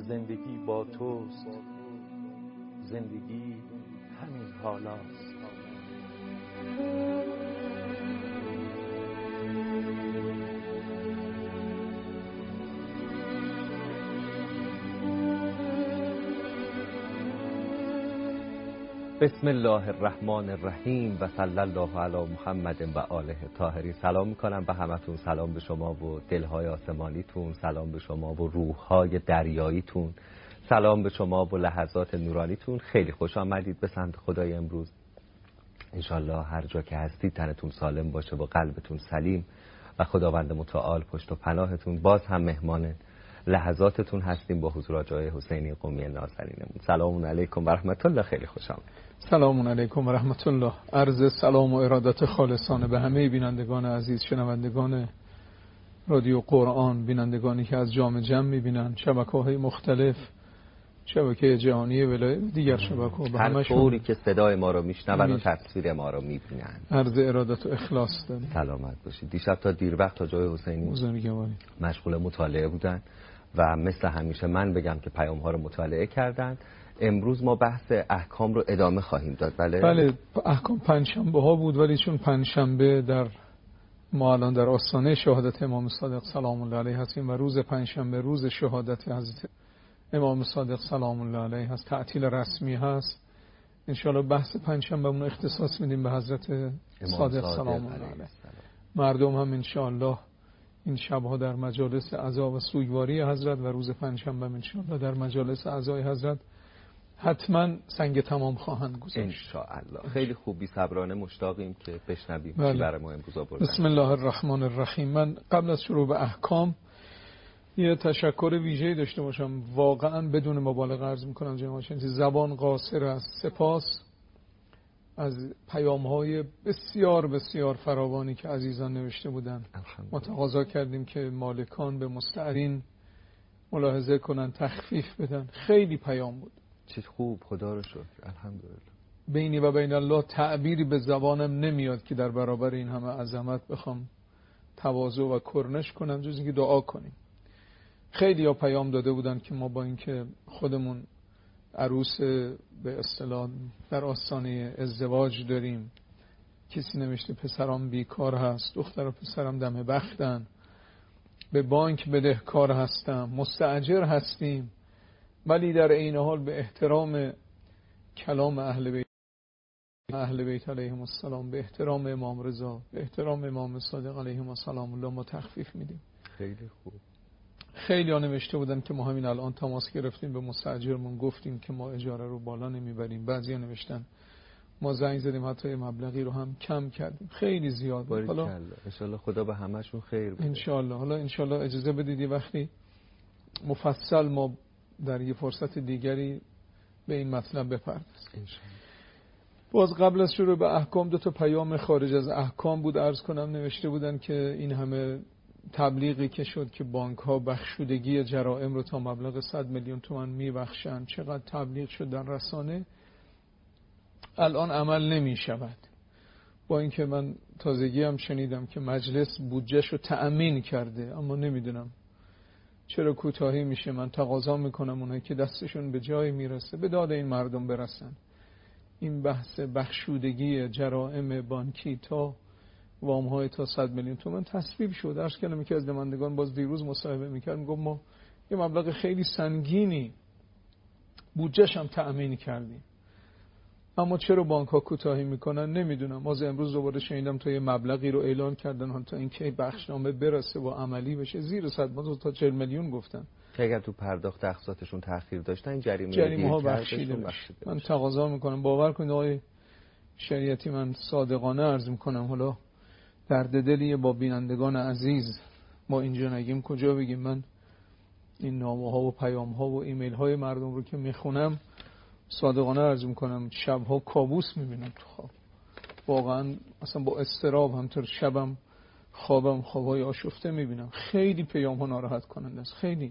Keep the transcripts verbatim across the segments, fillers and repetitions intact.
زندگی با توست، زندگی همین حالاست. بسم الله الرحمن الرحیم و صلی الله علی محمد و آله طاهرین. سلام میکنم به همتون، سلام به شما و دلهای آسمانیتون، سلام به شما و روحهای دریاییتون، سلام به شما و لحظات نورانیتون. خیلی خوش آمدید به سمت خدای امروز. انشالله هر جا که هستید تنتون سالم باشه و قلبتون سلیم و خداوند متعال پشت و پناهتون. باز هم مهمان لحظاتتون هستیم با حضور آقای حسینی قمی نازنینمون. سلام علیکم و رحمت الله. خیلی خوش آمدید. سلام علیکم و رحمت الله. عرض سلام و ارادت خالصانه به همه بینندگان عزیز، شنوندگان رادیو قرآن، بینندگانی که از جام جم میبینن، شبکه‌های مختلف، شبکه جهانی ولایت، دیگر شبکه‌ها، به هر طوری که صدای ما رو میشنون و تصویر ما رو میبینن. عرض ارادت و اخلاص داریم. سلامت باشید. دیشب تا دیر وقت تا جای حسینی مشغول مطالعه بودن و مثل همیشه من بگم که پیام ها رو مطالعه کردن. امروز ما بحث احکام رو ادامه خواهیم داد. بله بله، احکام پنجشنبه ها بود، ولی چون پنجشنبه در ما الان در آستانه شهادت امام صادق سلام الله علیه هستیم و روز پنجشنبه روز شهادت حضرت امام صادق سلام الله علیه هست، تعطیل رسمی هست. انشاءالله بحث پنجشنبهمون اختصاص میدیم به حضرت صادق سلام الله علیه. مردم هم انشاءالله این شبها در مجالس عزا و سوگواری حضرت و روز پنجشنبه انشاءالله در مجالس عزای حضرت حتما سنگ تمام خواهند گذاشت انشاءالله. خیلی خوب، بی صبرانه مشتاقیم که بشنویم بله. چی برای ما امروز آوردن. بسم الله الرحمن الرحیم. من قبل از شروع به احکام یه تشکر ویژه‌ای داشته باشم، واقعا بدون مبالغه عرض می‌کنم جناب شنیدی، زبان قاصر است. سپاس از پیام‌های بسیار بسیار فراوانی که عزیزان نوشته بودند. ما تقاضا کردیم که مالکان به مستعارین ملاحظه کنن، تخفیف بدن. خیلی پیام بود. چه خوب، خدا رو شکر، الحمدلله. بینی و بین الله تعبیری به زبانم نمیاد که در برابر این همه عظمت بخوام تواضع و کرنش کنم جز اینکه دعا کنیم. خیلی ها پیام داده بودن که ما با اینکه خودمون عروس به اصطلاح در آستانه ازدواج داریم، کسی نوشته پسرام بیکار هست، دختر و پسرم دم بختن، به بانک بدهکار هستم، مستاجر هستیم، ولی در این حال به احترام کلام اهل بیت اهل بیت علیهم السلام، به احترام امام رضا، به احترام امام صادق علیهم السلام الله ما تخفیف میدیم. خیلی خوب. خیلی ها نوشته بودن که ما همین الان تماس گرفتیم به مستاجرمون، گفتیم که ما اجاره رو بالا نمیبریم. بعضی ها نوشتن ما زنگ زدیم حتی مبلغی رو هم کم کردیم. خیلی زیاد بود. حالا انشالله خدا به همشون خیر بده. انشالله. حالا انشالله اجازه بدید وقتی مفصل ما در یه فرصت دیگری به این مطلب بپردازیم. باز قبل از شروع به احکام دو تا پیام خارج از احکام بود عرض کنم. نوشته بودن که این همه تبلیغی که شد که بانک ها بخشودگی جرائم رو تا مبلغ صد میلیون تومان میبخشن، چقدر تبلیغ شد در رسانه، الان عمل نمی شود. با اینکه من تازگی هم شنیدم که مجلس بودجهش رو تأمین کرده، اما نمیدونم چرا کوتاهی میشه. من تقاضا میکنم اونایی که دستشون به جای میرسه به داد این مردم برسن. این بحث بخشودگی جرائم بانکی تا وام های تا صد میلیون تومان تصویب شد. درش کردم که از نمایندگان باز دیروز مصاحبه میکرد، میگم ما یه مبلغ خیلی سنگینی بودجهش هم تأمین کردیم، اما چرا بانک ها کوتاهی میکنن نمیدونم. باز امروز دوباره شنیدم تا یه مبلغی رو اعلان کردن تا اینکه بخشنامه برسه و عملی بشه زیر صد ما تا چهل میلیون گفتن که اگر تو پرداخت اقساطشون تأخیر داشتن این جریمه جریمه ها بخشیده بشه. من تقاضا میکنم، باور کنید آقای شریعتی، من صادقانه عرض میکنم، حالا درد دلی با بینندگان عزیز ما اینجا نگیم کجا بگیم. من این نامه ها و پیام ها و ایمیل های مردم رو که میخونم صادقانه عرض میکنم شبها کابوس میبینم تو خواب. واقعا اصلا با اضطراب همطور شبم خوابم خوابای آشفته میبینم. خیلی پیام ها ناراحت کننده است. خیلی.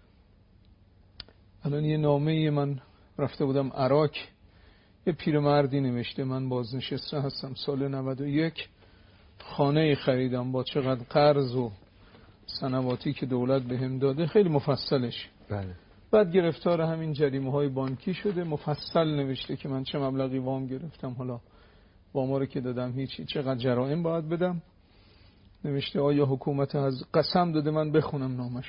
الان یه نامه من رفته بودم عراق، یه پیرمردی نوشته من بازنشسته هستم، سال نود و یک خانه خریدم با چقدر قرض و سنواتی که دولت بهم داده، خیلی مفصلش. بله. بعد گرفتار همین جریمه های بانکی شده، مفصل نوشته که من چه مبلغی وام گرفتم، حالا وام رو که دادم هیچی، چقدر جرائم باید بدم. نوشته آیا حکومت از قسم داده من بخونم نامش،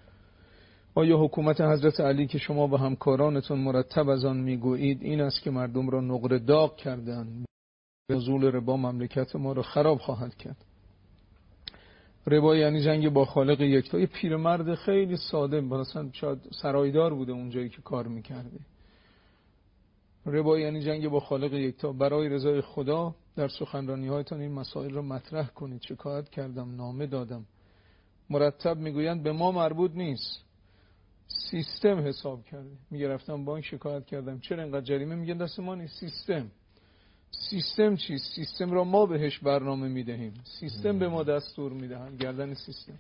آیا حکومت حضرت علی که شما و همکارانتون مرتب از آن میگویید این است که مردم را نقره داغ کردند، نزول ربا مملکت ما را خراب خواهد کرد. ربا یعنی جنگ با خالق یکتا. یه پیرمرد خیلی ساده، مثلا شاید سرایدار بوده اونجایی که کار میکرده. ربا یعنی جنگ با خالق یکتا. برای رضای خدا در سخنرانی‌هایتان این مسائل را مطرح کنید. شکایت کردم، نامه دادم. مرتب میگویند به ما مربوط نیست، سیستم حساب کرده. میگه رفتم بانک شکایت کردم چرا اینقدر جریمه، میگن دست ما نیست، سیستم. سیستم چیست؟ سیستم را ما بهش برنامه میدهیم، سیستم به ما دستور میدهد. گردن سیستم.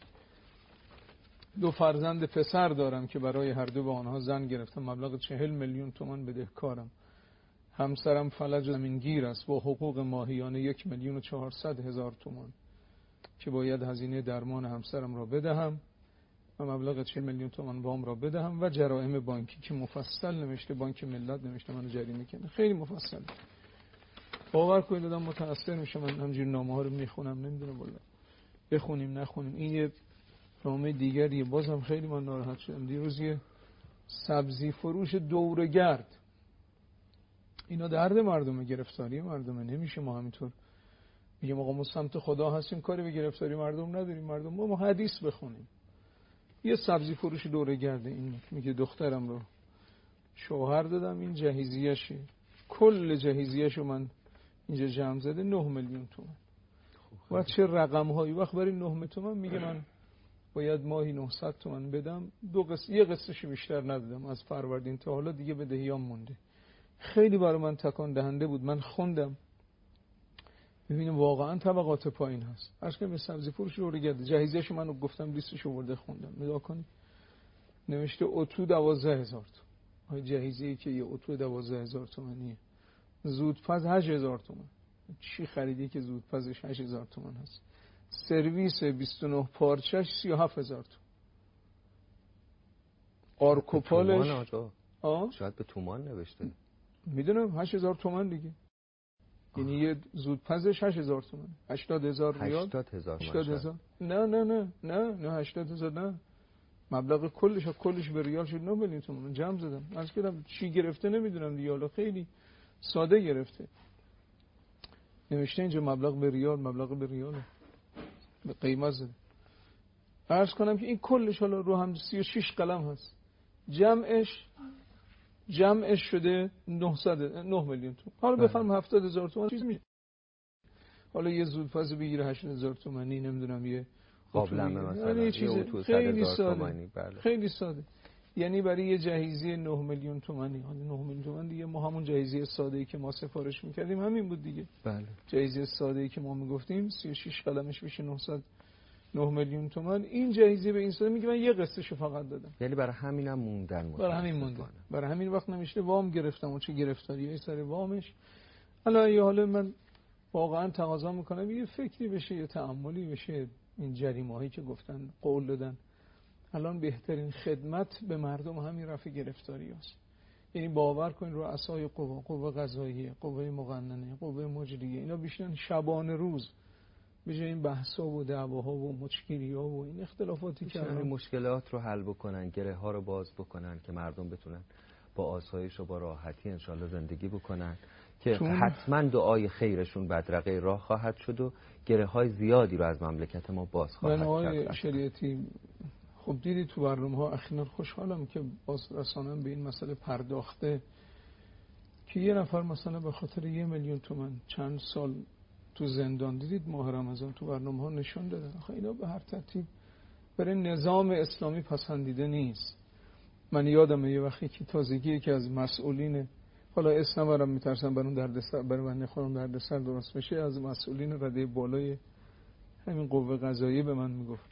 دو فرزند پسر دارم که برای هر دو به آنها زن گرفتم، مبلغ چهل میلیون تومان بدهکارم. همسرم فلج زمینگیر است با حقوق ماهیانه یک میلیون و چهارصد هزار تومان که باید هزینه درمان همسرم را بدهم و مبلغ چهل میلیون تومان وام را بدهم و جرائم بانکی که مفصل نوشته. بانک ملت نوشته منو جریمه کنه، خیلی مفصل. باور کنید آدم متأثر میشه. من همینجوری نامه ها رو میخونم، نمیدونم والله بخونیم نخونیم. این یه نامه دیگریه، بازم خیلی من ناراحت شدم. دیروز یه سبزی فروش دورگرد، اینا درد مردمه، گرفتاری مردمه. نمیشه ما همینطور میگم آقا ما سمت خدا هستیم، کاری به گرفتاری مردم نداریم. مردم ما, ما حدیث بخونیم. یه سبزی فروش دورگرده، این میگه دخترم رو شوهر دادم، این جهیزیه‌شه، کل جهیزیه‌شو من اینجا جمع زده نه میلیون تومان. و چه رقم هایی. وقت برای نه میلیون تومان میگه من باید ماهی نهصد تومان بدم. دو قسط، یه قسطش بیشتر ندادم از فروردین تا حالا، دیگه بدهیام مونده. خیلی برای من تکان دهنده بود. من خوندم ببینیم واقعا طبقات پایین هست. عرض کنم سبزی فروش رو گرد جهیزیه‌شو منو گفتم لیستش آورده خوندم. نگاه کنید نوشته اتو دوازده هزار تومان. جهیزیه‌ای که یه اتو دوازده هزار تومانیه. زودپز هشت هزار تومان. چی خریدی که زودپزش هشت هزار تومان هست؟ سرویس بیست و نه پارچش سی و هفت هزار تومان. آرکوپالش آه؟ شاید به تومان نوشته. میدونم هشت هزار تومان دیگه. یعنی یه زودپزش هشت هزار تومان. هشتاد هزار ریال. هشتاد هزار. نه نه نه نه نه هشتاد هزار نه. مبلغ کلش کلش به ریال شد نه میلیون تومان. جمع زدم. از کردم چی گرفته نمیدونم دیگه، حالا خیلی ساده گرفته. نوشته اینجا مبلغ به ریال، مبلغ به ریال به قیمت زده. عرض کنم که این کلش حالا رو هم سی و شش قلم هست. جمعش جمعش شده نهصد نه میلیون تومان. حالا بفرم هفتاد هزار تومان چیز میشه. حالا یه زودپز بگیره هشتاد هزار تومانی، نمیدونم یه قابلمه مثلا یه چیز خیلی ساده. بله. خیلی ساده. یعنی برای یه جهیزیه نه میلیون تومانی، حالا نه میلیون تومان دیگه، ما همون جهیزیه ساده‌ای که ما سفارش می‌کردیم همین بود دیگه. بله. جهیزیه ساده‌ای که ما میگفتیم سی و شش قلمش میشه نهصد نه میلیون تومان. این جهیزیه به این ساده میگه من یه قسطشو فقط دادم. یعنی برای همینم موندن. برای همین موندن. برای همین وقت نمیشه وام گرفتم و چه گرفتاریای سر وامش. حالا یه حالا من واقعا تقاضا میکنم یه فکری بشه، یه تأملی بشه. این جریمه‌هایی که گفتن قول دادن، الان بهترین خدمت به مردم همین رفع گرفتاری است. یعنی باور کنید رؤسای قوا، قوه قضاییه، قوه مقننه، قوه مجریه، اینا بیشتر شبانه روز به جای این بحثا و دعواها و مشکلی‌ها و این اختلافاتی که این مشکلات رو حل بکنن، گره ها رو باز بکنن که مردم بتونن با آسایش و با راحتی انشالله زندگی بکنن که حتما دعای خیرشون بدرقه راه خواهد شد و گره های زیادی رو از مملکت ما باز خواهد کرد. من آقای شریعتی خب دیدی تو برنامه ها اخیراً خوشحالم که باز رسانم به این مسئله پرداخته که یه نفر مثلا به خاطر یه میلیون تومان چند سال تو زندان، دیدید ماه رمضان تو برنامه ها نشون دادن. آخه اینا به هر ترتیب برای نظام اسلامی پسندیده نیست. من یادمه یه وقتی که تازگی که از مسئولین، حالا اسم نبرم میترسم برون دردسر برای من نخورم دردسر درست بشه، از مسئولین رده بالای همین قوه قضاییه به من میگفت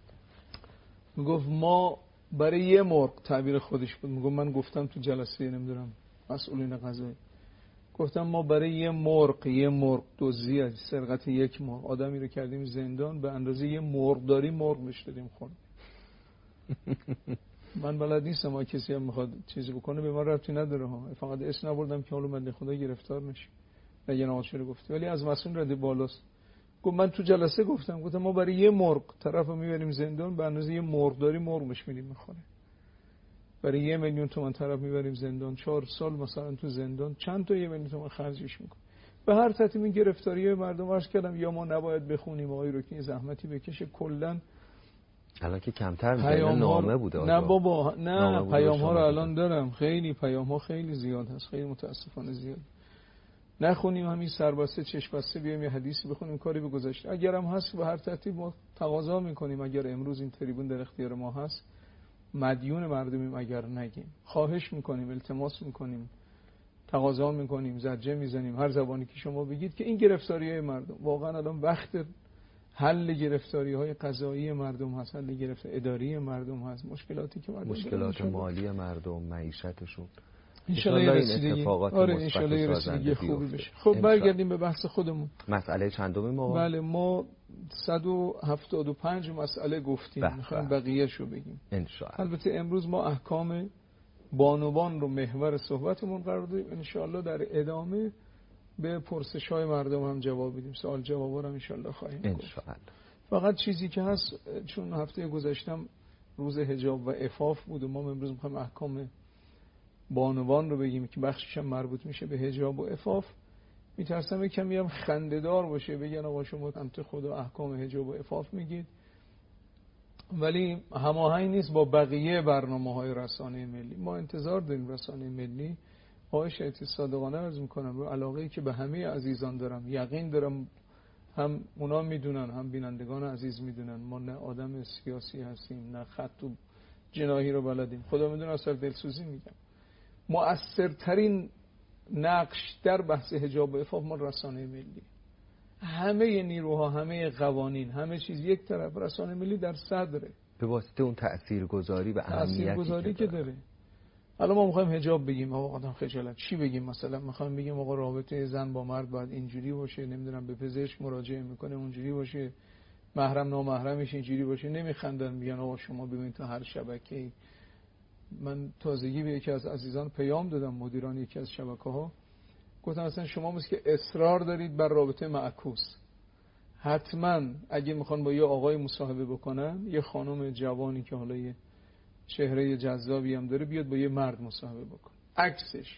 میگفت ما برای یه مرغ، تعبیر خودش بود، میگفت من گفتم تو جلسه نمیدونم مسئولین قضایی، گفتم ما برای یه مرغ یه مرغ دزدی از سرقت یک مرغ آدمی رو کردیم زندان، به اندازه یه مرغ داری مرغ بهش دادیم خورد. من بلد نیستم، ما کسی هم میخواد چیزی بکنه به من ربطی نداره ها، فقط اسم نبردم که حالا من خدا گرفتار نشه نگه نماز رو گفتی، ولی از مسئول رده بالاست. گفت من تو جلسه گفتم گفتم ما برای یه مرغ طرف رو میبریم زندان، به اندازه یه مرغ داری مرغش میدیم میخوره. برای یه میلیون تومان طرف میبریم زندان، چهار سال مثلا تو زندان، چند تا یه میلیون تومان خرجش میکنه. به هر ترتیب این گرفتاری مردم عرض کردم یا ما نباید بخونیم آقای رو که این زحمتی بکشه. کلا الان که کمتر میشه، نامه بوده نه بابا نه، پیام ها رو الان بوده. دارم، خیلی پیام ها خیلی زیاد هست، خیلی متاسفانه زیاد. نخونیم همین سربسته چشم بسته بیایم یه حدیثی بخونیم کاری به گذشته، اگرم هست به هر ترتیب ما تقاضا میکنیم اگر امروز این تریبون در اختیار ما هست مدیون مردمیم، اگر نگیم خواهش میکنیم، التماس میکنیم، تقاضا میکنیم، زجه میزنیم، هر زبانی که شما بگید که این گرفتاری‌های مردم واقعا الان وقت حل گرفتاری‌های قضایی مردم هست، حل گرفتاری اداری مردم هست، مشکلاتی که مردم مشکلات مالی مردم، معیشتشون ان شاء الله رسیدگی آره ان شاء الله رسیدگی خوبی بشه. خب برگردیم به بحث خودمون. مسئله چندمی ما؟ بله ما صد و هفتاد و پنج مسئله گفتیم، میخوایم بقیه‌شو بگیم ان شاء الله. البته امروز ما احکام بانوان رو محور صحبتمون قرار دادیم، ان شاء الله در ادامه به پرسش‌های مردم هم جواب بدیم، سوال جوابا رو ان شاء الله خواهیم گفت. ان شاء الله. فقط چیزی که هست، چون هفته گذشتم روز حجاب و عفاف بود و ما امروز میخوایم احکام بانوان رو بگیم که بخشش هم مربوط میشه به حجاب و عفاف، میترسم کمی هم خنده‌دار باشه بگن آقا شما سمت خدا احکام حجاب و عفاف میگید ولی هماهنگ نیست با بقیه برنامه‌های رسانه ملی. ما انتظار داریم رسانه ملی، آقای شهیدی صادقانه عرض میکنم رو علاقه‌ای که به همه عزیزان دارم، یقین دارم هم اونا میدونن هم بینندگان عزیز میدونن ما نه آدم سیاسی هستیم نه خط و جناحی رو بلدیم، خدا میدونه اصلا دلسوزی میگم. مؤثرترین نقش در بحث حجاب و عفاف ما رسانه ملی، همه نیروها، همه قوانین، همه چیز یک طرف، رسانه ملی در صدره به واسطه اون تاثیرگذاری و اهمیتی تاثیرگذاری که داره. الان ما میخوایم حجاب بگیم، آقا آدم خجالت چی بگیم؟ مثلا میخوایم بگیم آقا رابطه زن با مرد باید اینجوری باشه، نمیدونم به پزشک مراجعه میکنه اونجوری باشه، محرم نامحرمش اینجوری باشه، نمیخندن میگن آقا شما ببین تو هر شبکه‌ای. من تازگی به یکی از عزیزان پیام دادم، مدیران یکی از شبکه‌ها، گفتم مثلا شما مثل که اصرار دارید بر رابطه معکوس، حتما اگه میخوان با یه آقای مصاحبه بکنن، یه خانم جوانی که حالا یه چهره جذابی هم داره بیاد با یه مرد مصاحبه بکن، عکسش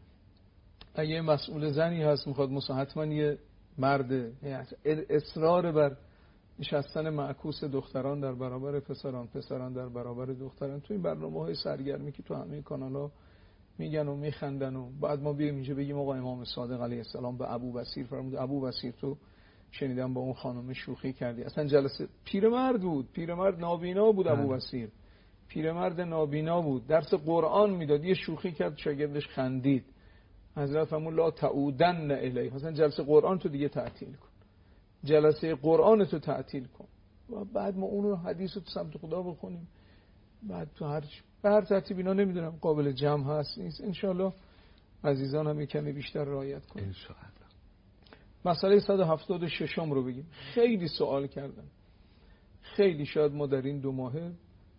اگه مسئول زنی هست میخواد مصاحبه حتما یه مرد، اصرار بر نشستن معکوس دختران در برابر پسران، پسران در برابر دختران تو این برنامه‌های سرگرمی که تو همه کانال‌ها میگن و میخندن و بعد ما بیایم اینجا بگیم آقا امام صادق علیه السلام به ابو بصیر فرمود ابو بصیر تو شنیدم با اون خانم شوخی کردی. اصلا جلسه پیرمرد بود، پیرمرد نابینا بود، ابو بصیر پیرمرد نابینا بود، درس قرآن میداد، یه شوخی کرد شاگردش خندید، حضرت فرمود لا تعودن الیه، مثلا جلسه قرآن تو دیگه تعطیل کن، جلسه قرآن تو تعطیل کن و بعد ما اون رو حدیث رو تو سمت خدا بخونیم، بعد تو هر به هر ترتیب اینا نمیدونم قابل جمع هست نیست، انشالله عزیزان هم کمی بیشتر رعایت کنیم انشالله. مسئله صد و هفتاد و شش رو بگیم. خیلی سوال کردن، خیلی، شاید ما در این دو ماهه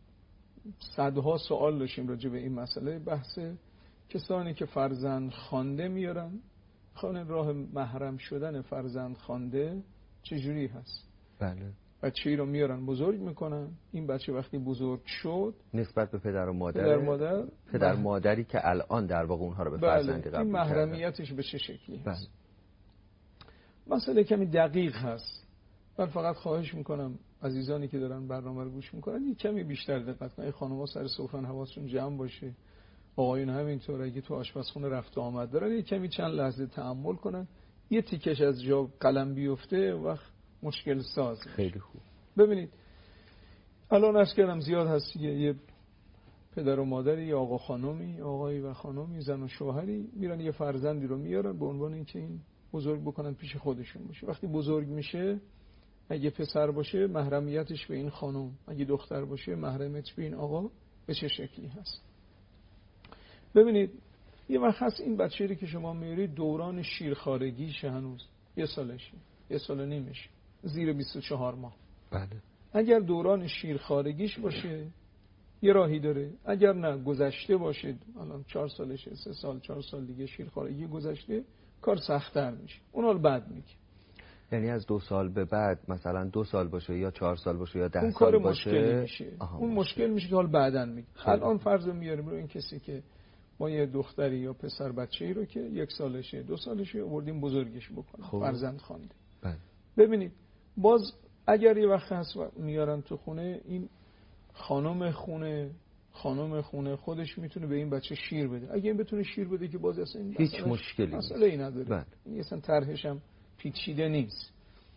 صدها سوال داشتیم راجع به این مسئله، بحث کسانی که فرزند خوانده میارن، خانه راه محرم شدن فرزند خوانده چجوری هست؟ بله. بچه‌ای رو میارن بزرگ میکنن، این بچه وقتی بزرگ شد نسبت به پدر و مادر پدر مادر پدر مادری که الان در واقع اونها رو به فرزندی قبول این محرمیتش به چه شکلی هست؟ بله. مسئله کمی دقیق هست. من فقط خواهش میکنم عزیزانی که دارن برنامه رو گوش میکنن یه کمی بیشتر دقت کنن. خانم‌ها سر سفره حواسشون جمع باشه، آقایون همینطور، اگه تو آشپزخونه رفت و آمد دارن یه کمی چند لحظه تأمل کنن، یه تیکش از جا قلم بیفته وقت مشکل ساز. خیلی خوب. ببینید الان عرض کردم زیاد هست، یه پدر و مادری، یه آقا خانمی، آقایی و خانمی، زن و شوهری میرن یه فرزندی رو میارن به عنوان اینکه این بزرگ بکنن پیش خودشون باشه. وقتی بزرگ میشه اگه پسر باشه محرمیتش به این خانم، اگه دختر باشه محرمیتش به این آقا به چه شکلی هست؟ ببینید یه وقت هست این بچه‌ای که شما میارید دوران شیرخوارگیشه، هنوز یه سالشه، یه سال نیمشه، زیر بیست و چهار ماه. بله. اگر دوران شیرخوارگیش باشه یه راهی داره. اگر نه گذشته باشید، الان چهار سالشه، سه سال چهار سال دیگه شیرخوارگی گذشته، کار سخت‌تر میشه، اون حال بعد میگه. یعنی از دو سال به بعد مثلا دو سال باشه یا چهار سال باشه یا ده اون سال کار باشه مشکلی میشه. اون مشکل میشه که حال بعدن میگه. الان فرض میاریم رو این کسی که ما یه دختری یا پسر بچه‌ای رو که یک سالشه دو سالشه آوردیم بزرگش بکنیم، فرزند خواندیم. بله. ببینید باز اگر یه وقت هست میارن تو خونه، این خانم خونه خانم خونه خودش میتونه به این بچه شیر بده. اگه این بتونه شیر بده که باز اصلا این هیچ مشکلی مسئله ای نداره. بله. این اصلا طرحش هم پیچیده نیست.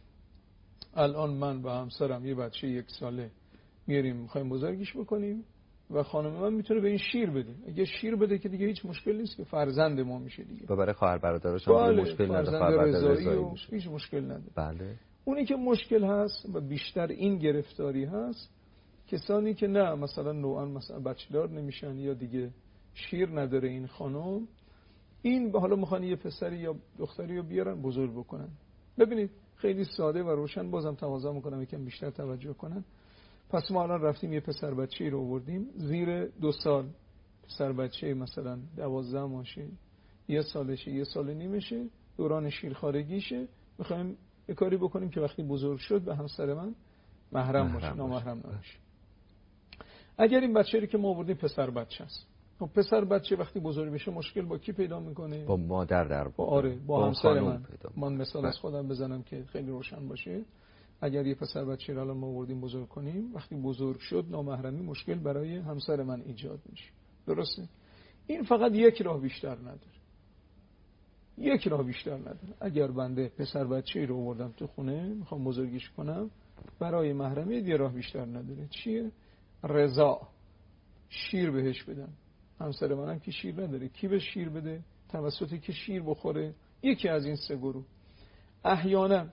الان من با همسرم یه بچه یک ساله میاریم میخوایم بزرگش بکنیم و خانم من میتونه به این شیر بده. اگه شیر بده که دیگه هیچ مشکل نیست که فرزند ما میشه دیگه. و برای خواهر برادرش هم بله. مشکل نداره، فرزند خواهر رضایی, رضایی و میشه. هیچ مشکل نداره. بله. اونی که مشکل هست و بیشتر این گرفتاری هست، کسانی که نه مثلا نوعا مثلا بچه‌دار نمیشن یا دیگه شیر نداره این خانم، این به حالا میخوان یه پسری یا دختری رو بیارن بزرگ بکنن. ببینید خیلی ساده و روشن، بازم تقاضا میکنم یکم بیشتر توجه کنن. پس ما الان رفتیم یه پسر بچه‌ای رو آوردیم زیر دو سال، پسر بچه‌ای مثلا دوازده ماشه، یه سالشه، یه سال نیمشه، دوران شیرخوارگیشه، میخوایم یه کاری بکنیم که وقتی بزرگ شد به همسر من محرم باشه، نامحرم نباشه. اگر این بچه‌ای رو که ما آوردیم پسر بچه است، خب پسر بچه وقتی بزرگ بشه مشکل با کی پیدا میکنه؟ با مادر در با آره با, با همسر من. من مثال بله. از خودم بزنم که خیلی روشن باشه. اگر یه پسر بچه رو الان ما آوردیم بزرگ کنیم، وقتی بزرگ شد نامحرمی مشکل برای همسر من ایجاد میشه. درسته؟ این فقط یک راه بیشتر نداره. یک راه بیشتر نداره. اگر بنده پسر بچه رو آوردم تو خونه میخوام بزرگش کنم، برای محرمی یه راه بیشتر نداره. چیه؟ رضا. شیر بهش بدم. همسر منم که شیر نداره، کی به شیر بده؟ توسطی که شیر بخوره. یکی از این سه گروه. احیانا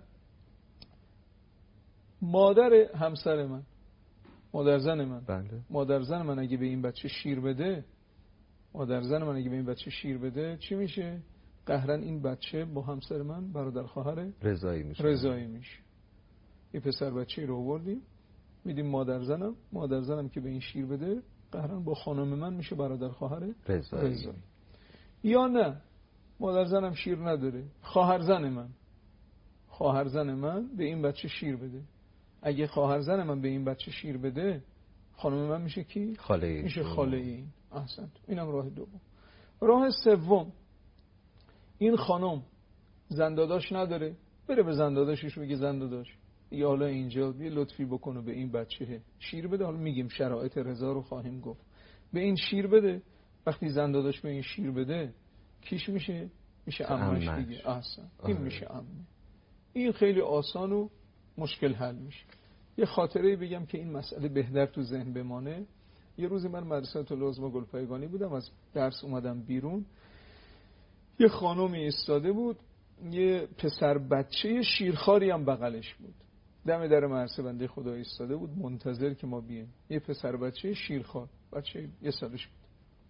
مادر همسر من، مادر زن من بله. مادر زن من اگه به این بچه شیر بده مادر زن من اگه به این بچه شیر بده چی میشه؟ قهرن این بچه با همسر من برادر خواهر رضایی میشه. رضایی میشه. یه پسر بچه رو آوردیم میدیم مادر زنم، مادر زنم که به این شیر بده قهرن با خانم من میشه برادر خواهر رضایی. رضایی. یا نه مادر زنم شیر نداره، خواهر زن من خواهر زن من به این بچه شیر بده. اگه خواهر زن من به این بچه شیر بده، خانم من میشه کی؟ خاله ای. میشه خاله ای. احسنت. اینم راه دوم. راه سوم، این خانم زنداداش نداره، بره به زنداداشش بگه زنداداش یا حالا اینجا یه لطفی بکنه به این بچه شیر بده. حالا میگیم شرایط رضا رو خواهیم گفت. به این شیر بده. وقتی زنداداش به این شیر بده کیش میشه؟ میشه عمش دیگه. احسن. این میشه عمه. این خیلی آسان و مشکل حل میشه. یه خاطره بگم که این مسئله بهتر تو ذهن بمانه. یه روزی من مدرسه العظما گلپایگانی بودم، از درس اومدم بیرون، یه خانومی ایستاده بود، یه پسر بچه شیرخواری هم بغلش بود، دم در مدرسه بنده خدا ایستاده بود منتظر که ما بیایم. یه پسر بچه شیرخوار، بچه یه سالش بود.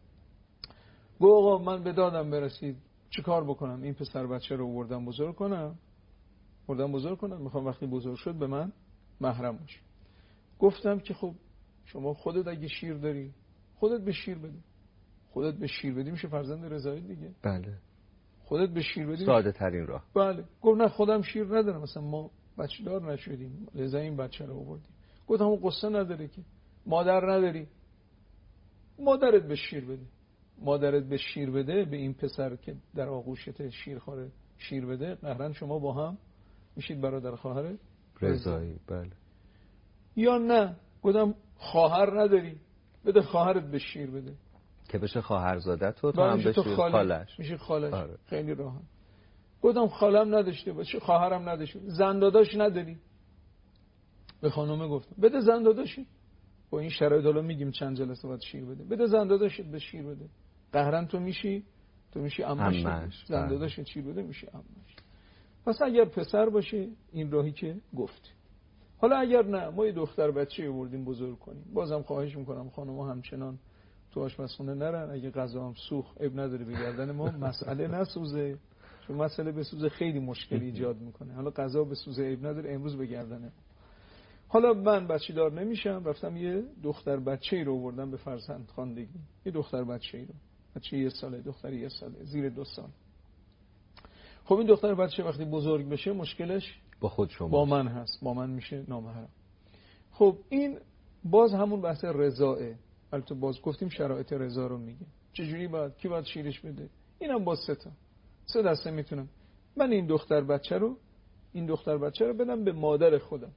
گفت آقا من به دادم برسید، چیکار بکنم؟ این پسر بچه رو آوردم بزرگ کنم آوردم بزرگ کنم میخوام وقتی بزرگ شد به من محرم باشه. گفتم که خب شما خودت اگه شیر داری خودت به شیر بده. خودت به شیر بدی میشه فرزند رضایی دیگه. بله. خودت به شیر بدی ساده ترین راه. بله. گفت نه خودم شیر ندارم، مثلا ما بچه دار نشدیم لذا این بچه رو آوردیم. گفتم اون قصه نداره که مادر نداری، مادرت به شیر بده. مادرت به شیر بده به این پسر که در آغوشت شیر خوره شیر بده، قهرن شما با هم میشید برادر خواهر رضایی. بله. یا نه گفتم خواهر نداری، بده خواهرت به شیر بده که بشه خواهرزاده تو تو هم بشی خالش. میشه خالش. آره. خیلی راحت. گفتم خالم نداشته باشه خواهرم نداشته، زنداداش نداری؟ به خانومه گفتم بده زنداداشی. با این شرایط حالا میگیم چند جلسه بعد شیر بده. بده زنداداشت به شیر بده. قهرن تو میشی تو میشی عمش. زنداداشت شیر بده میشی عمش. پس اگر پسر باشه این راهی که گفت. حالا اگر نه ما یه دختر بچه آوردیم بزرگ کنیم، بازم خواهش میکنم خانم‌ها همچنان تو آشپزخونه نرن. اگه غذا هم سوخت اب نداره به گردن ما، مسئله نسوزه، چون مسئله بسوزه خیلی مشکل ایجاد میکنه. حالا غذا بسوزه اب نداره، امروز به گردن ما. حالا من بچه دار نمیشم، رفتم یه دختر بچه ای رو آوردم به فرزند خواندگی، یه دختر بچه ای رو، بچه یه ساله، دختر یه ساله، زیر دو سال. خب این دختر بچه وقتی بزرگ بشه مشکلش با خود شما، با من هست، با من میشه نامحرم. خب این باز همون بحث رضائه. البته باز گفتیم شرایط رضا رو میگه، چجوری باید، کی باید شیرش بده. اینم باز سه تا سه دسته میتونم من این دختر بچه رو این دختر بچه رو بدم به مادر خودم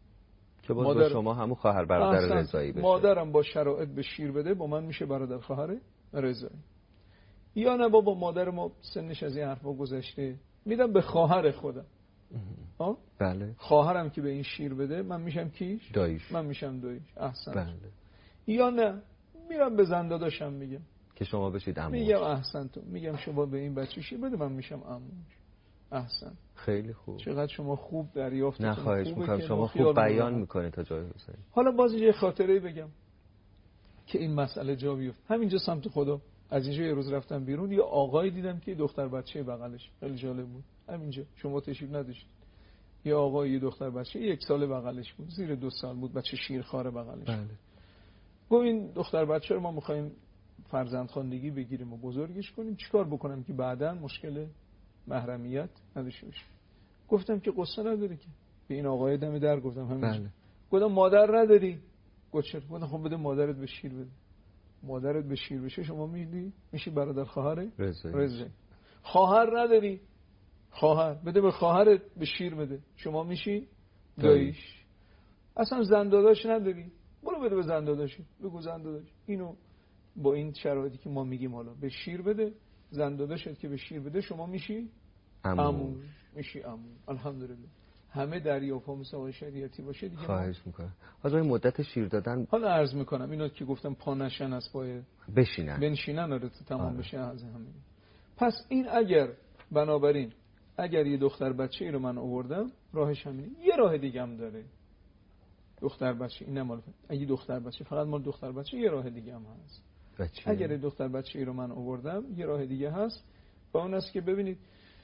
که باز مادر... با شما همون خواهر برادر رضایی بشه. مادرم با شرایط به شیر بده، با من میشه برادر خواهر رضایی. یا نه بابا مادر ما سنش از این حرفا گذشته، میدم به خواهر خودم. ها بله. خواهرم که به این شیر بده، من میشم کیش؟ داییش. من میشم داییش. احسن. بله. یا نه میرم به زنداداشم میگم که شما بشید عموش. میگم احسن تو، میگم شما به این بچه شیر بده، من میشم عموش. احسن. خیلی خوب. چقدر شما خوب دریافتتون خوبه. نخواهش میکنم، شما خوب بیان میکنید تا جای حسین. حالا باز یه خاطره بگم که این مسئله جا بیفت. همینجا سمت خدا از اینجا یه روز رفتم بیرون، یه آقایی دیدم که دختر بچه بغلش، خیلی جالب بود. همینجا شما تشریف نداشتید، یه آقای یه دختر بچه یک ساله بغلش بود، زیر دو سال بود، بچه شیرخواره بغلش. بله. گفت این دختر بچه رو ما می‌خوایم فرزندخواندگی بگیریم و بزرگش کنیم، چیکار بکنم که بعداً مشکل محرمیت نداشته باشه. گفتم که قصه نداره که. به این آقای دم در گفتم همینجا. بله. گفتم مادر نداری؟ گفت چرا؟ گفتم خب بده مادرت به شیر بده. مادرت به شیر بشه شما میدی میشی برادر خواهر رضایی. خواهر نداری؟ خواهر بده به خواهرت به شیر بده، شما میشی داییش. اصلا زنداداش نداری؟ برو بده به زنداداشی، بگو زنداداش اینو با این شرایطی که ما میگیم حالا به شیر بده، زنداداشت که به شیر بده، شما میشی عموش. میشی عمو. الحمدلله. همه دریافت مثل آقای شریعتی باشه دیگه. خواهش میکنم. حالا این مدت شیر دادن، حالا عرض میکنم اینا که گفتم پا نشن از پای بشینن بنشینن آره تو تمام آره. بشه از همین. پس این اگر بنابراین اگر یه دختر بچه ای رو من آوردم، راهش همینه. یه راه دیگه هم داره دختر بچه، این مال اگه دختر بچه فقط مال دختر بچه، یه راه دیگه هم هست. بچه. اگر دختر بچه ای رو من آوردم، یه راه دیگه هست و اون است که ببینید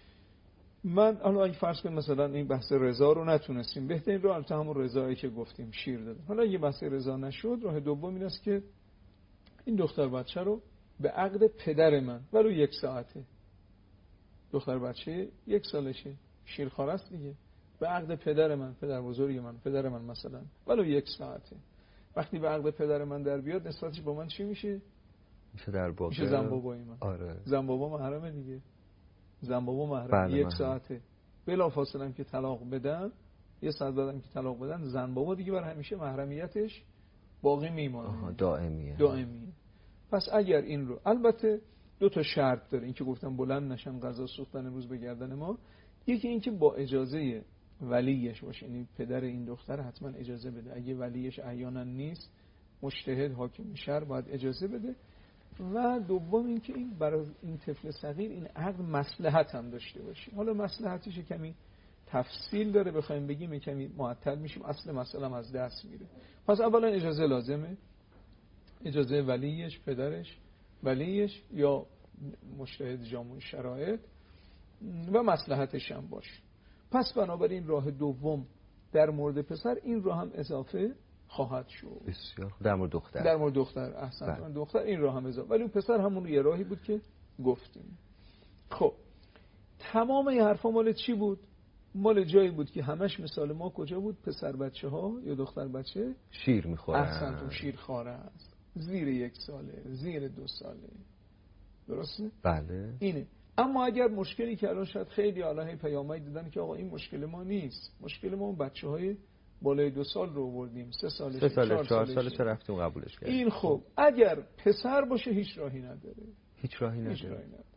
من حالا اگه فرض کنیم مثلا این بحث رضا رو نتونستیم، بهترین راه البته همون رضایی که گفتیم شیر دادن. حالا اگه بحث رضا نشد، راه دوم این است که این دختر بچه رو به عقد پدر من ولو یک ساعته، دختر بچه یک سالشه شیرخوار است دیگه، به عقد پدر من، پدر بزرگ من، پدر من مثلا ولو یک ساعته، وقتی به عقد پدر من در بیاد نسبتش با من چی میشه؟ میشه در واقع میشه زن بابای من. آره. زن بابا محرمه دیگه. زن بابا محرم. یک محرم. ساعته بلا فاصله که طلاق بدن، یه ساعت بعدم که طلاق بدن، زن بابا دیگه بر همیشه محرمیتش باقی میمونه. آها دائمیه. دائمیه. پس اگر این رو، البته دو تا شرط داره، این که گفتم بلند نشن غذا سوختن امروز به گردن ما. یکی این که با اجازه ولیش باشه، یعنی پدر این دختر حتما اجازه بده. اگه ولیش احیانا نیست، مجتهد حاکم شهر باید اجازه بده. و دوم این که این برای این طفل صغیر این عقد مصلحت هم داشته باشه. حالا مصلحتش کمی تفصیل داره، بخوایم بگیم کمی معطل میشیم، اصل مسئله هم از دست میره. پس اولا اجازه لازمه، اجازه ولیش، پدرش، ولیش یا مجتهد جامع شرایط و مصلحتش هم باشه. پس بنابراین راه دوم در مورد پسر این راه هم اضافه خواهد شد. بسیار در مورد دختر. در مورد دختر احسن. دختر این راه هم اضافه، ولی اون پسر همون یه راهی بود که گفتیم. خب تمام این حرفا مال چی بود؟ مال جایی بود که همش مثال ما کجا بود؟ پسر بچه ها یا دختر بچه شیر میخورن. احسن. تو شیر خواره است، زیر یک ساله، زیر دو ساله. درسته؟ بله. اینه. اما اگر مشکلی که الان شاید خیلی علاهه پیامایی دیدن که آقا این مشکل ما نیست، مشکل ما اون بچه های بالای دو سال رو آوردیم، سه سالشه، سه ساله، چهار چهار سالشه، سالشه رفتیم قبولش کردیم. این خب اگر پسر باشه هیچ راهی نداره. هیچ راهی نداره. هیچ راهی نداره.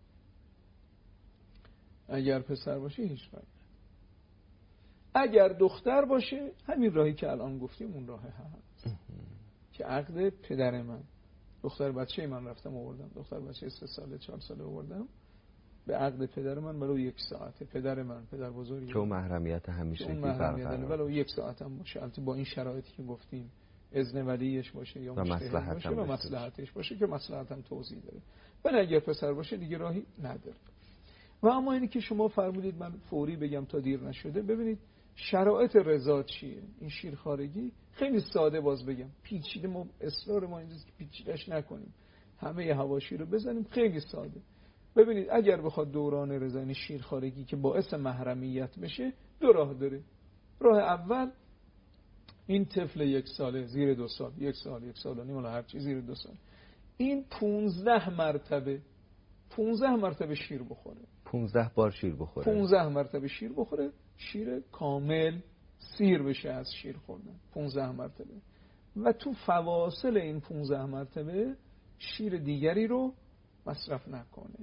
اگر پسر باشه هیچ راهی نداره. اگر دختر باشه همین راهی که الان گفتیم اون راه هست که عقد پدر من، دختر بچه من رفتم آوردم، دختر بچه سه ساله چهار ساله آوردم، به عقد پدر من ولو یک ساعته، پدر من پدر بزرگی که اون محرمیت همیشه اون محرمیت ولو یک ساعت هم باشه، البته با این شرایطی که گفتیم اذن ولیش باشه یا مشتهد باشه و مصلحتش باشه که مصلحت هم توضیح داره. ولی اگر پسر باشه دیگه راهی نداره. و اما اینی که شما فرمودید من فوری بگم تا دیر نشده، ببینید شرایط رضا چیه؟ این شیرخوارگی خیلی ساده باز بگم، پیچیده ما اصرار ما اینجاست که پیچیده‌اش نکنیم، همه حواشی رو بزنیم. خیلی ساده. ببینید اگر بخواد دوران رضا، یعنی شیرخوارگی که باعث محرمیت بشه، دو راه داره. راه اول این طفل یک ساله، زیر دو سال، یک سال، یک سال و نیم، ولی هر چیز زیر دو سال، این پونزده مرتبه پونزده مرتبه شیر بخوره. پونزده بار شیر بخوره. پونزده مرتبه شیر بخوره، شیر کامل سیر بشه از شیر خوردن. پونزده مرتبه. و تو فواصل این پونزده مرتبه شیر دیگری رو مصرف نکنه.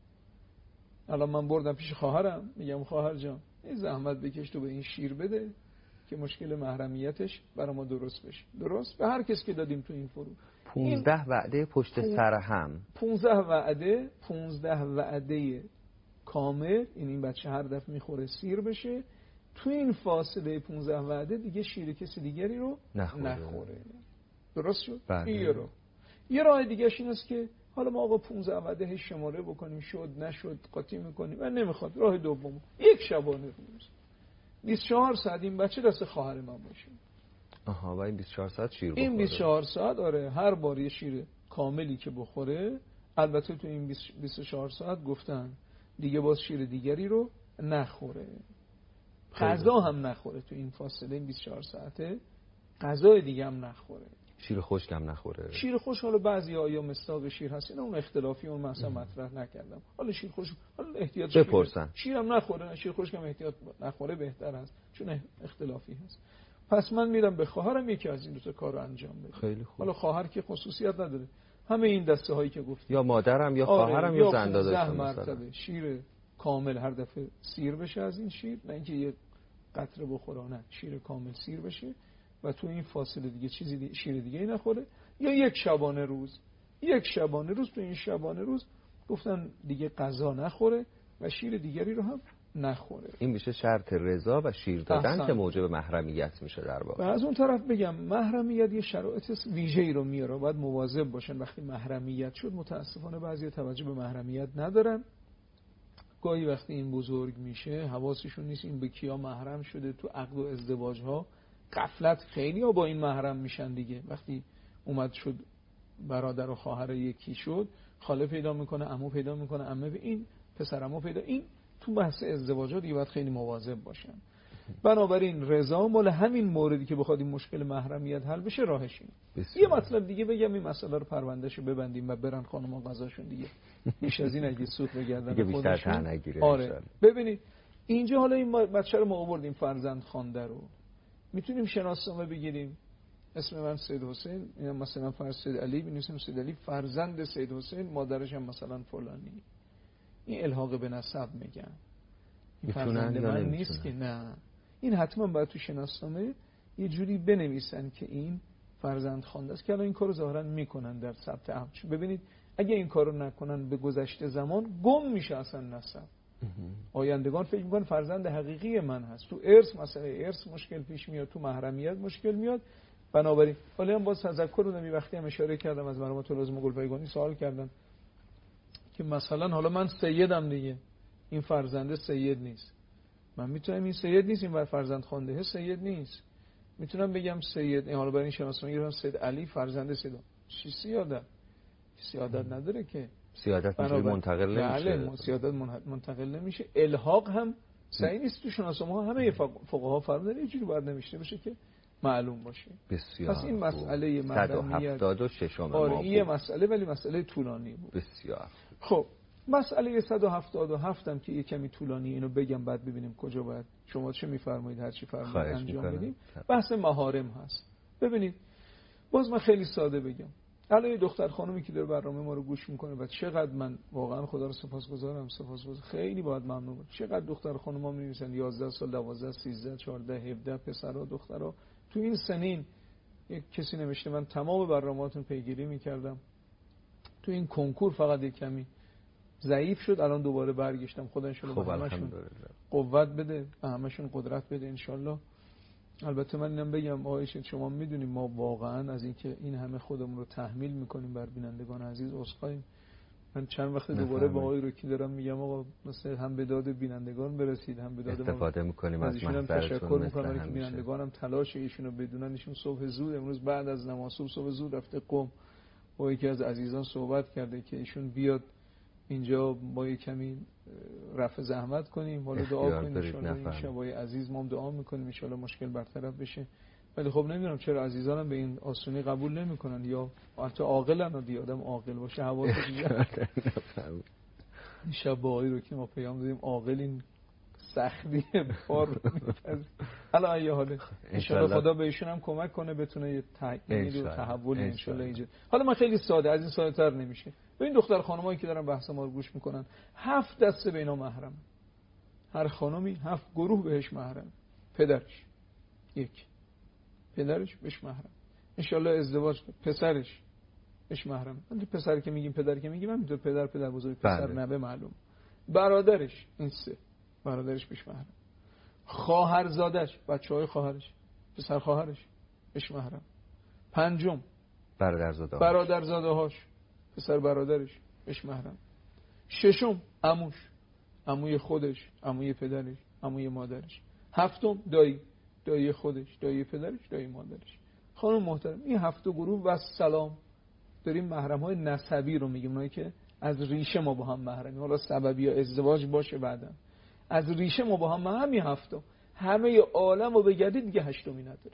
الان من بردم پیش خواهرم، میگم خواهر جان این زحمت بکش تو به این شیر بده که مشکل محرمیتش برای ما درست بشه. درست؟ به هر کس که دادیم تو این فرو. پونزده وعده پشت پون... سر هم. پونزده وعده، پونزده وعده کامل، این این بچه هر دفعه میخوره سیر بشه. تو این فاصله پونزده وعده دیگه شیر کسی دیگری رو نخوره. نخوره. درست شد؟ یه رو. یه راه دیگه این است که حالا ما آقا پونزده وعده شماره بکنیم، شد نشد قاطی میکنیم و نمیخواد. راه دوم یک شبانه روز بیست و چهار ساعت این بچه دست خواهر من باشه. آها، و این بیست و چهار ساعت شیر بخوره. این بیست و چهار ساعت آره، هر بار یه شیر کاملی که بخوره. البته تو این بیست و چهار ساعت گفتن دیگه باز شیر دیگری رو نخوره. غذا هم نخوره تو این فاصله، این بیست و چهار ساعته غذای دیگه هم نخوره. شیر خشک هم نخوره. شیر خشک حالا بعضی‌ها یا مصداق شیر هست، اون اختلافی اون مثلا مطرح نکردم. حالا شیر خشک حالا احتیاط بپرسن. شیر هم نخوره، شیر خشک هم احتیاط نخوره بهتر است چون اختلافی هست. پس من میرم به خواهرم یکی از این دو تا کارو انجام بده. خیلی خوب. حالا خواهر که خصوصیت نداره، همه این دسته هایی که گفت، یا مادرم یا خواهرم آره، یا زن داداشم مرتبه شیر کامل هر دفعه سیر بشه از این شیر، نه اینکه یه قطره بخوره، نه شیر کامل سیر بشه و تو این فاصله دیگه چیزی دیگه شیر دیگه ای نخوره. یا یک شبانه روز، یک شبانه روز تو این شبانه روز گفتن دیگه غذا نخوره و شیر دیگری رو هم نخوره. این میشه شرط رضا و شیر دادن احسن. که موجب محرمیت میشه در واقع. و از اون طرف بگم محرمیت یه شرایط ویژه‌ای رو میاره، باید مواظب باشن وقتی محرمیت شد. متاسفانه بعضی توجه به محرمیت ندارن. گاهی وقتی این بزرگ میشه حواسشون نیست این به کیا محرم شده. تو عقد و ازدواج ها غفلت خیلی ها با این محرم میشن دیگه. وقتی اومد شد برادر و خواهر یکی شد، خاله پیدا میکنه، عمو پیدا میکنه، عمه، این پسر عمو پیدا. این تو بحث ازدواجات دیگه باید خیلی مواظب باشن. بنابراین رضا مال همین موردی که بخواد این مشکل محرمیت حل بشه راهش اینه. یه مطلب دیگه بگم این مسئله رو پروندهشو ببندیم و برن خانم‌ها غذاشون دیگه. بیش از این اگه سوت بگردن خودشون آره. ببینید اینجا حالا این بچه رو ما آوردیم فرزند خوانده رو، میتونیم شناسنامه بگیریم. اسم من سید حسین، اینم مثلا فرض سید علی، بنویسیم سید علی فرزند سید حسین، مادرش هم مثلا فلانی. این الحاق به نسب میگن. این فرزند من نیست که نه. این حتما باید تو شناسنامه یه جوری بنویسن که این فرزند خوانده است، که الان این کارو ظاهرا میکنن در ثبت عقد. ببینید اگه این کارو نکنن به گذشته زمان گم میشه اصلا نسب. آیندگان فکر میکنن فرزند حقیقی من هست. تو ارث مسئله ارث مشکل پیش میاد، تو محرمیت مشکل میاد. بنابراین حالا هم باز تذکر رو نمی وقتی هم اشاره کردم از مرحوم لازم گلپایگانی سوال کردن که مثلا حالا من سیدم دیگه، این فرزنده سید نیست. من میتونم این سید نیست، این فرزند خوانده سید نیست، میتونم بگم سید، این حالا برای این شناسنامه گیرم سید علی فرزند سید. چی سیادت؟ سیادت نداره که. سیادت منتقل نمیشه. بله سیادت منتقل نمیشه. الحاق هم صحیح نیست. تو شناسنامه ها همه فقها فرمودن یه جوری باید نوشته بشه که معلوم باشه. بسیار پس این مسئله محرمیت صد و هفتاد و شش آره این مسئله ولی مسئله طولانی بود. بسیار خب مسئله صد و هفتاد و هفت هم که یه کمی طولانی، اینو بگم بعد ببینیم کجا باید شما چه میفرمایید هر چی فرمایید انجام بدیم. بحث محارم هست. ببینید باز من خیلی ساده بگم، الان دختر خانومی که داره برنامه ما رو گوش میکنه و چقدر من واقعا خدا رو سپاسگزارم، سپاسگزارم، خیلی باید ممنون. چقدر دختر خانوما می‌نویسن یازده سال، دوازده، سیزده، چهارده، هفده پسرا دخترا تو این سنین. یک کسی نوشته من تمام برنامه‌هاتون پیگیری می‌کردم، تو این کنکور فقط یک کمی ضعیف شد، الان دوباره برگشتم. خدا ان شاء الله به همشون قوت بده، به همشون قدرت بده ان شاء الله. البته من اینم بگم آیشه شما میدونیم ما واقعا از اینکه این همه خودمون رو تحمیل میکنیم بر بینندگان عزیز عذرخواهیم. من چند وقت دوباره با آقای روکی دارم میگم آقا مثلا هم به داد بینندگان برسید، هم به داد استفاده میکنیم از ایشون. تشکر میکنم که بینندگانم تلاش ایشونو بدونن. ایشون صبح زود امروز بعد از نماز صبح صبح زود رفته قم با یکی از عزیزان صحبت کرده که ایشون بیاد اینجا با یه کمی رفع زحمت کنیم، حالا دعا کنیم ان شاءالله این شبای عزیز ما هم دعا میکنیم ان شاءالله مشکل برطرف بشه. ولی خب نمیدونم چرا عزیزانم به این آسونی قبول نمیکنن، یا حتی عاقلن و دی آدم عاقل باشه حواسش دیگه. شب با آقای رو که ما پیام دادیم عاقل این سختی بار میپذیره. حالا ای حاله ان شاءالله خدا به ایشون هم کمک کنه بتونه یه تغییر و تحول ان شاءالله ایجاد. حالا من خیلی ساده، از این ساده تر نمیشه. ببین دختر خانمایی که دارن بحث ما رو گوش میکنن، هفت دسته به اینا محرم، هر خانمی هفت گروه بهش محرم. پدرش یک، پدرش بهش محرم ان شاءالله ازدواج، پسرش بهش محرم. ولی پسر که میگیم پدر که میگیم همینطور پدر پدر بزرگ پسر بله. نبه معلوم. برادرش این سه، برادرش بهش محرم. خواهرزادش، بچهای خواهرش، پسر خواهرش بهش محرم. پنجم برادرزاده برادرزاده هاش، پسر برادرش بهش محرم. ششم عموش، عموی خودش، عموی پدرش، عموی مادرش. هفتم دایی، دایی خودش، دایی پدرش، دایی مادرش. خانم محترم این هفت گروه و سلام داریم محرم های نسبی رو میگیم، اونایی که از ریشه ما با هم محرمیم، حالا سببی یا ازدواج باشه بعدن از ریشه ما با هم همین هفته همه عالم رو بگردید دیگه هشتمی نداره.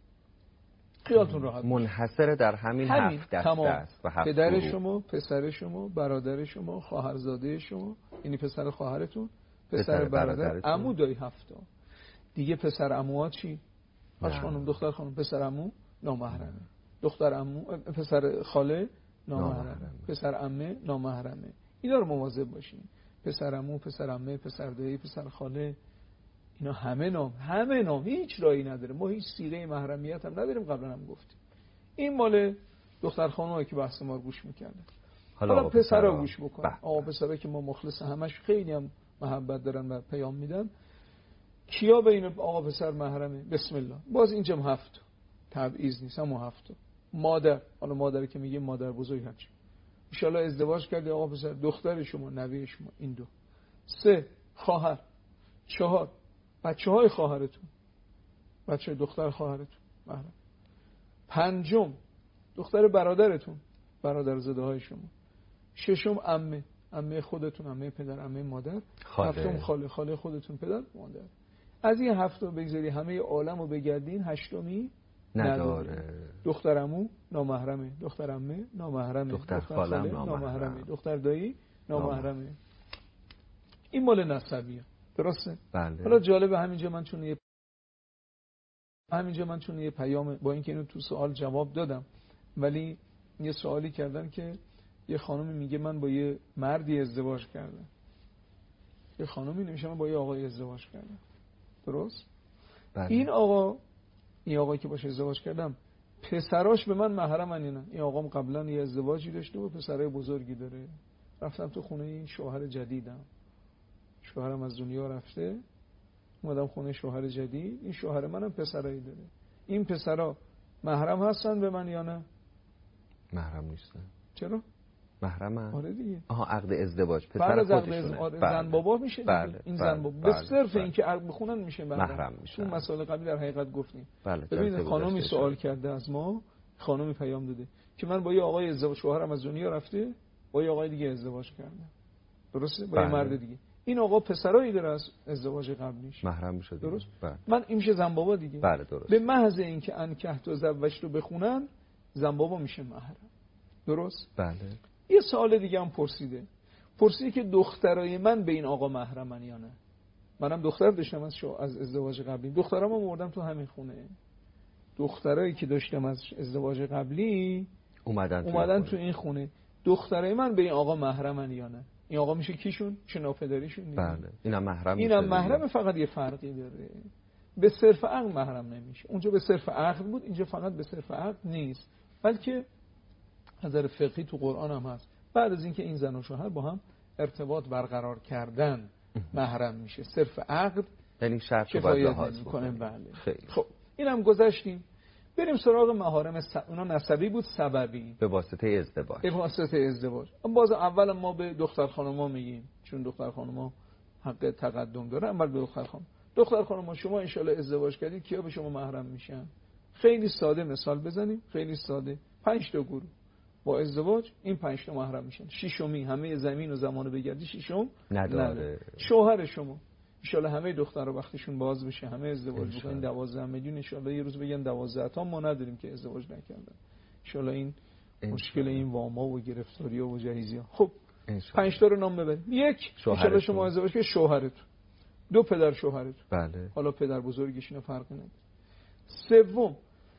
خیالتون راحت منحصر در همین, همین هفت دسته است و هفت پدر شما، پسر شما، برادر شما، خواهرزاده شما، یعنی پسر خواهرتون، پسر, پسر برادر، عمو، دایی هفته دیگه. پسر عموها چی؟ آش خانم، دختر خانم، پسر عمو نامحرمه، دختر عمو، پسر خاله نامحرمه، پسر عمه نامحرمه. اینا رو مواظب باشین. پسر عمو، پسر عمه، پسر دایی، پسر خاله، اینا همه نام، همه نام، هیچ راهی نداره. ما هیچ سیغه محرمیت هم نداریم، قبلا هم گفتیم. این مال دختر خانمایی که بحث ما رو گوش میکردن. حالا, حالا پسرا گوش بکن. آقا پسرا که ما مخلص همش خیلی هم محبت دارن و پیام میدن. کیا بین آقا پسر محرمه؟ بسم الله. باز اینجا هفت تبعیض نیست، هم هفت. مادر، حالا مادر که میگه مادر بزرگ هرچی ان شاء الله ازدواج کردی آقا پسر، دختر شما، نوه شما، این دو. سه خواهر. چهار بچهای خواهرتون، بچه دختر خواهرتون محرم. پنجم دختر برادرتون، برادرزاده های شما. ششم عمه، عمه خودتون، عمه پدر، عمه مادر. هفتم خاله، خاله خودتون، پدر مادر. از این هفته بگذاری همه عالم رو بگردین، هشتمی نداره. دختر عمو نامحرمه، دختر عمه نامحرمه، دختر خاله نامحرمه، دختر دایی نامحرمه. این مال نسبیه، درسته؟ بله. حالا جالبه همینجا من چون یه همینجا من چون یه پیام، با اینکه اینو تو سوال جواب دادم، ولی یه سوالی کردن که یه خانومی میگه من با یه مردی ازدواج کردم، یه خانومی نمیشه من با یه آقای ازدواج کردم، درست؟ بله. این آقا این آقایی که باشه ازدواج کردم پسراش به من محرمن یا نه؟ این آقام قبلا یه ازدواجی داشته و پسرای بزرگی داره. رفتم تو خونه این شوهر جدیدم، شوهرم از دنیا رفته، اومدم خونه شوهر جدید. این شوهر منم پسرایی داره. این پسرا محرم هستن به من یا نه؟ محرم نیستن. چرا؟ محرمن. آره دیگه. آها عقد ازدواج پسر خودشونه. آره بله. زن بابا میشه دیگه. بله. این بله. زن بابا بله. به صرف بله. اینکه عقد بخونن میشه محرم, محرم میشه. اون مسائل قبلی در حقیقت گفتیم. بله. ببینید خانومی سوال کرده از ما، خانومی پیام داده که من با یه آقای ازدواج، شوهرم از دنیا رفته، با یه آقای دیگه ازدواج کردم. درسته؟ با یه مرد دیگه. این آقا پسرایی داره از ازدواج قبلیش، محرم میشه. درست؟ بله. من این میشه زن بابا دیگه. بله درست. به محض اینکه انکحت و زوجت رو بخونن، زن بابا میشه محرم. درست؟ بله. یه سوال دیگه هم پرسیده. پرسیده که دخترای من به این آقا محرمن یا نه؟ منم دختر داشتم از شو از ازدواج قبلی. دخترامو آوردم تو همین خونه. دخترایی که داشتم از ازدواج قبلی اومدن تو, اومدن تو این خونه. دخترای من به این آقا محرمن یا نه؟ این آقا میشه کیشون؟ شناپدریشون. بله. اینم محرم میشه. اینم محرم، فقط یه فرقی داره. به صرف عقد محرم نمیشه. اونجا به صرف عقد بود، اینجا فقط به صرف عقد نیست، بلکه نظر فقهی تو قرآن هم هست. بعد از اینکه این زن و شوهر با هم ارتباط برقرار کردن محرم میشه. صرف عقد یعنی شرط رو باید لحاظ کنه. بله. خیلی. خب اینم گذشتیم. بریم سراغ محارم س... اونا نسبی بود سببی به واسطه ازدواج. به واسطه ازدواج. باز اول ما به دختر خانوما میگیم، چون دختر خانوما حق تقدم داره. اول به دختر خانم دختر خانوما شما ان شاءالله ازدواج کردید، کیا به شما محرم میشن؟ خیلی ساده مثال بزنیم، خیلی ساده. پنج تا گروه با ازدواج این پنج تا محرم میشن. ششمی همه زمین و زمان بگردی ششم نداره. نداره. شوهر شما ان شاءالله همه دخترها وقتشون باز بشه، همه ازدواج بکنن، دوازده میلیون ان شاءالله یه روز بگن دوازده تا ما نداریم که ازدواج نکردن. ان شاءالله این مشکل این واما و گرفتاری‌ها و جهیزی‌ها. خب پنج تا رو نام ببرید. یک ان شاءالله شما ازدواج که شوهرتون، دو پدر شوهرتون، بله، حالا پدر بزرگش اینا فرقی نداره. سوم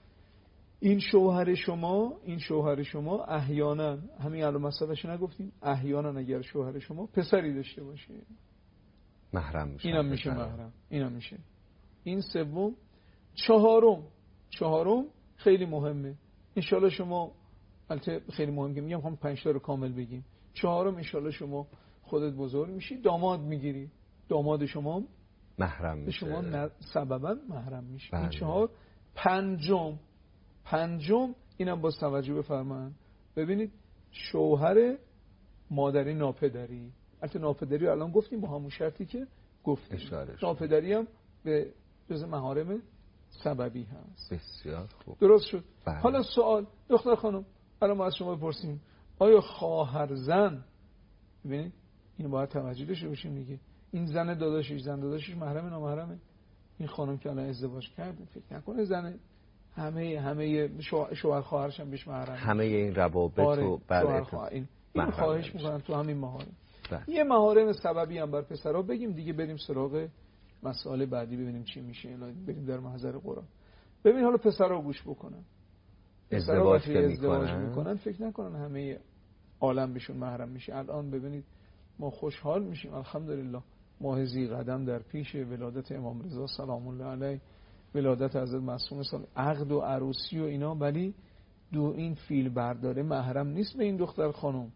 این شوهر شما، این شوهر شما احیانا، همین الان مسئلهش نگفتیم، احیانا اگر شوهر شما پسری داشته باشه محرم میشه. اینم میشه محرم، اینم میشه. این سوم. چهارم چهارم خیلی مهمه. انشالله شما، البته خیلی مهم که میگم، هم پنج تا رو کامل بگیم. چهارم انشالله شما خودت بزرگ میشی، داماد میگیری، داماد شما محرم میشه، شما ن... سببا محرم میشه. بله. این چهار. پنجم پنجم اینم باز توجه بفرمایید، ببینید شوهر مادری ناپدری، البته ناپدری رو الان گفتیم با همون شرطی که گفتیم، ناپدری هم به جز محارم سببی هست. بسیار خوب، درست شد. بله. حالا سوال دختر خانم، الان ما از شما بپرسیم آیا خواهر زن، ببینید اینو باید توجه داشته باشیم دیگه، این زن داداشش، زن داداشش محرم نامحرمه؟ این خانم که الان ازدواج کرده فکر نکنه زن همه همه شوهر خواهرش هم بهش محرم، همه این روابط و شوهر خواهر این این خواهش میکنم تو همین محارم. یه محارم سببی هم بر پسرا بگیم دیگه، بریم سراغ مسائل بعدی ببینیم چی میشه، بریم در محضر قرآن. ببین حالا پسرا گوش بکنن، ازدواج که ازدواج میکنن فکر نکنن همه عالم بهشون محرم میشه. الان ببینید ما خوشحال میشیم الحمدلله، ماه ذی‌قعده در پیش، ولادت امام رضا سلام الله علیه، ولادت حضرت معصومه سال، عقد و عروسی و اینا، ولی دو این فیل برداره محرم نیست به این دختر خانم.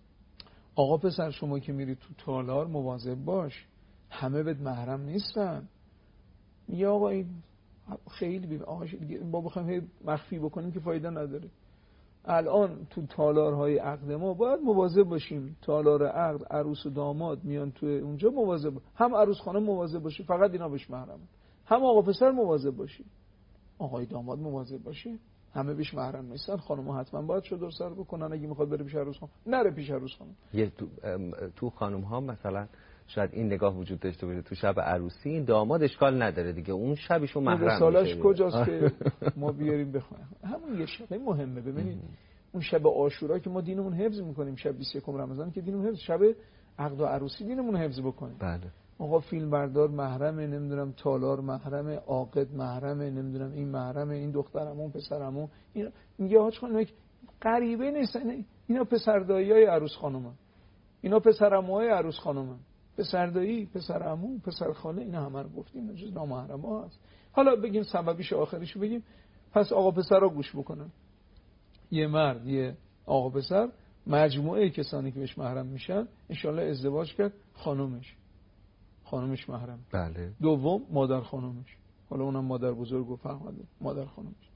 آقا پسر شما که میری تو تالار مواظب باش، همه بهت محرم نیستن. میگه آقا این خیلی بیم آقا با بخوایم مخفی بکنیم که فایده نداره. الان تو تالارهای عقد ما باید مواظب باشیم، تالار عقد عروس و داماد میان تو اونجا مواظب، هم عروس خانم مواظب باشه، فقط اینا بهش محرم، هم آقا پسر مواظب باشه، آقای داماد مواظب باشه، همه بهش محرم نیستن. خانم‌ها حتما باید چادر سر بکنن اگه میخواد بره پیش عروس خانم، نره پیش عروس خانم. یه تو, تو خانم‌ها مثلا شاید این نگاه وجود داشته باشه تو شب عروسی این داماد اشکال نداره دیگه، اون شبشون محرم میشه. رسالش کجاست که ما بیاریم بخوایم؟ همون یه شب مهمه. ببینید اون شب عاشورا که ما دینمون حفظ میکنیم، شب بیست و یکم رمضان که دینمون حفظ، شب عقد و عروسی دینمون حفظ بکنیم. بله. آقا فیلم بردار محرمه، نمیدونم تالار محرمه، عاقد محرمه، نمیدونم این محرمه، این دخترمون پسرمون، این میگه حاج خانم غریبه نیستن، اینا پسر داییای عروس خانومن، اینا پسرعموهای عروس خانومن، پسر دایی، پسر عمو، پسر خاله، اینا همه رو گفتیم جز نامحرم ها هست. حالا بگیم سببیش آخریشو بگیم. پس آقا پسرها گوش بکنن، یه مرد یه آقا پسر مجموعه کسانی که بهش محرم میشن انشالله ازدواج کرد، خانومش خانومش محرم. بله. دوم مادر خانومش، حالا اونم مادر بزرگ و فهمده مادر خانومش.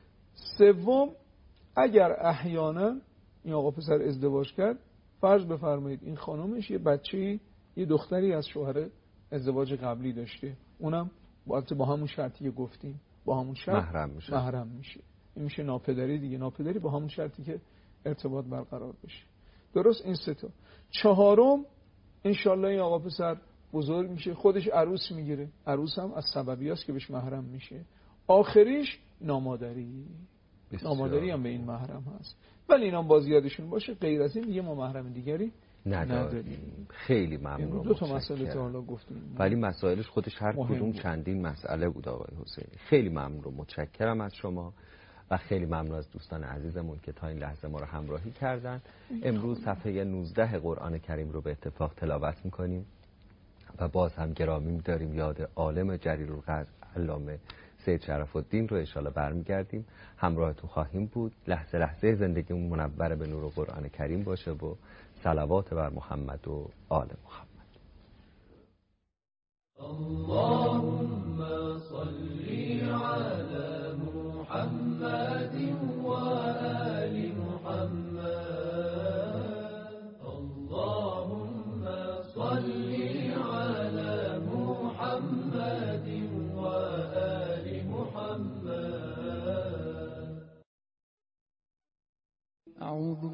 سوم اگر احیانا این آقا پسر ازدواج کرد، فرض بفرمایید این خانومش یه بچه‌ای، یه دختری از شوهر ازدواج قبلی داشته، اونم البته با همون شرطی که گفتیم، با همون شرط محرم میشه. محرم میشه. این میشه ناپدری دیگه، ناپدری با همون شرطی که ارتباط برقرار بشه. درست؟ این سه تا. چهارم انشالله این آقا پسر بزرگ میشه، خودش عروس میگیره، عروس هم از سببیاست که بهش محرم میشه. آخریش نامادری، نامادری هم به این محرم هست، ولی اینا باز یادشون باشه غیر از این دیگه ما محرم دیگری نداریم. خیلی ممنون. دو تا مسئله تا حالا گفتیم ولی مسائلش خودش هر کدوم چندین مسئله بود آقای حسینی. خیلی ممنون، متشکرم از شما و خیلی ممنون از دوستان عزیزمون که تا این لحظه ما رو همراهی کردن. امروز صفحه نوزده قرآن کریم رو به اتفاق تلاوت میکنیم و باز هم گرامی می‌داریم یاد عالم جلیل‌القدر علامه سید شرف الدین رو ان شاءالله برمیگردیم، همراهتون خواهیم بود. لحظه لحظه زندگیمون منور به نور قرآن کریم باشه و صلوات بر محمد و آل محمد. اللهم صل علی محمد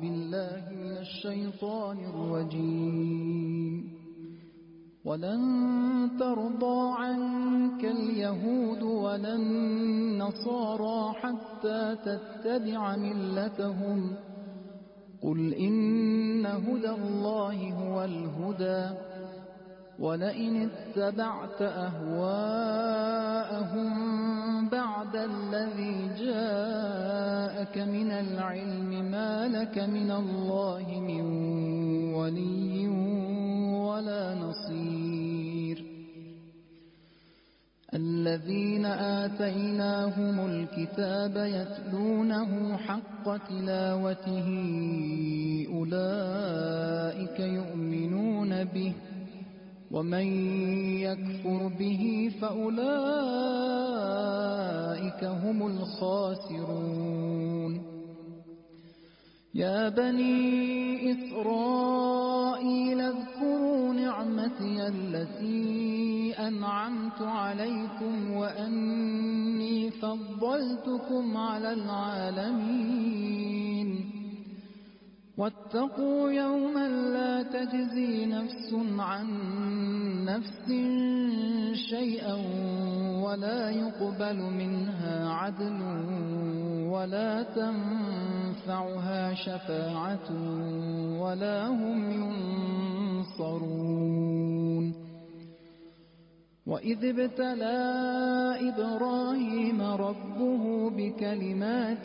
بالله من الشيطان الرجيم ولن ترضى عنك اليهود ولا النصارى حتى تتبع ملتهم قل إن هدى الله هو الهدى ولئن اتبعت أهواءهم بعد الذي جاءك من العلم ما لك من الله من ولي ولا نصير الذين آتيناهم الكتاب يتلونه حق تلاوته أولئك يؤمنون به ومن يكفر به فأولئك هم الخاسرون يا بني إسرائيل اذكروا نعمتي التي أنعمت عليكم وأني فضلتكم على العالمين واتقوا يوما لا تجزي نفس عن نفس شيئا ولا يقبل منها عدل ولا تنفعها شفاعة ولا هم ينصرون وإذ ابتلى إبراهيم ربه بكلمات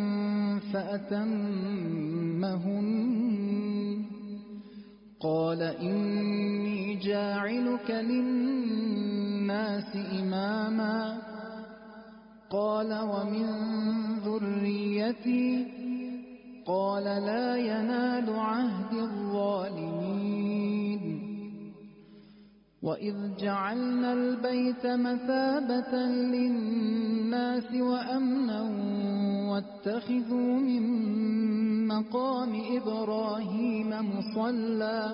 فأتمهن قال إني جاعلك للناس إماما قال ومن ذريتي قال لا ينال عهد الظالمين وإذ جعلنا البيت مثابة للناس وأمنا واتخذوا من مقام إبراهيم مصلى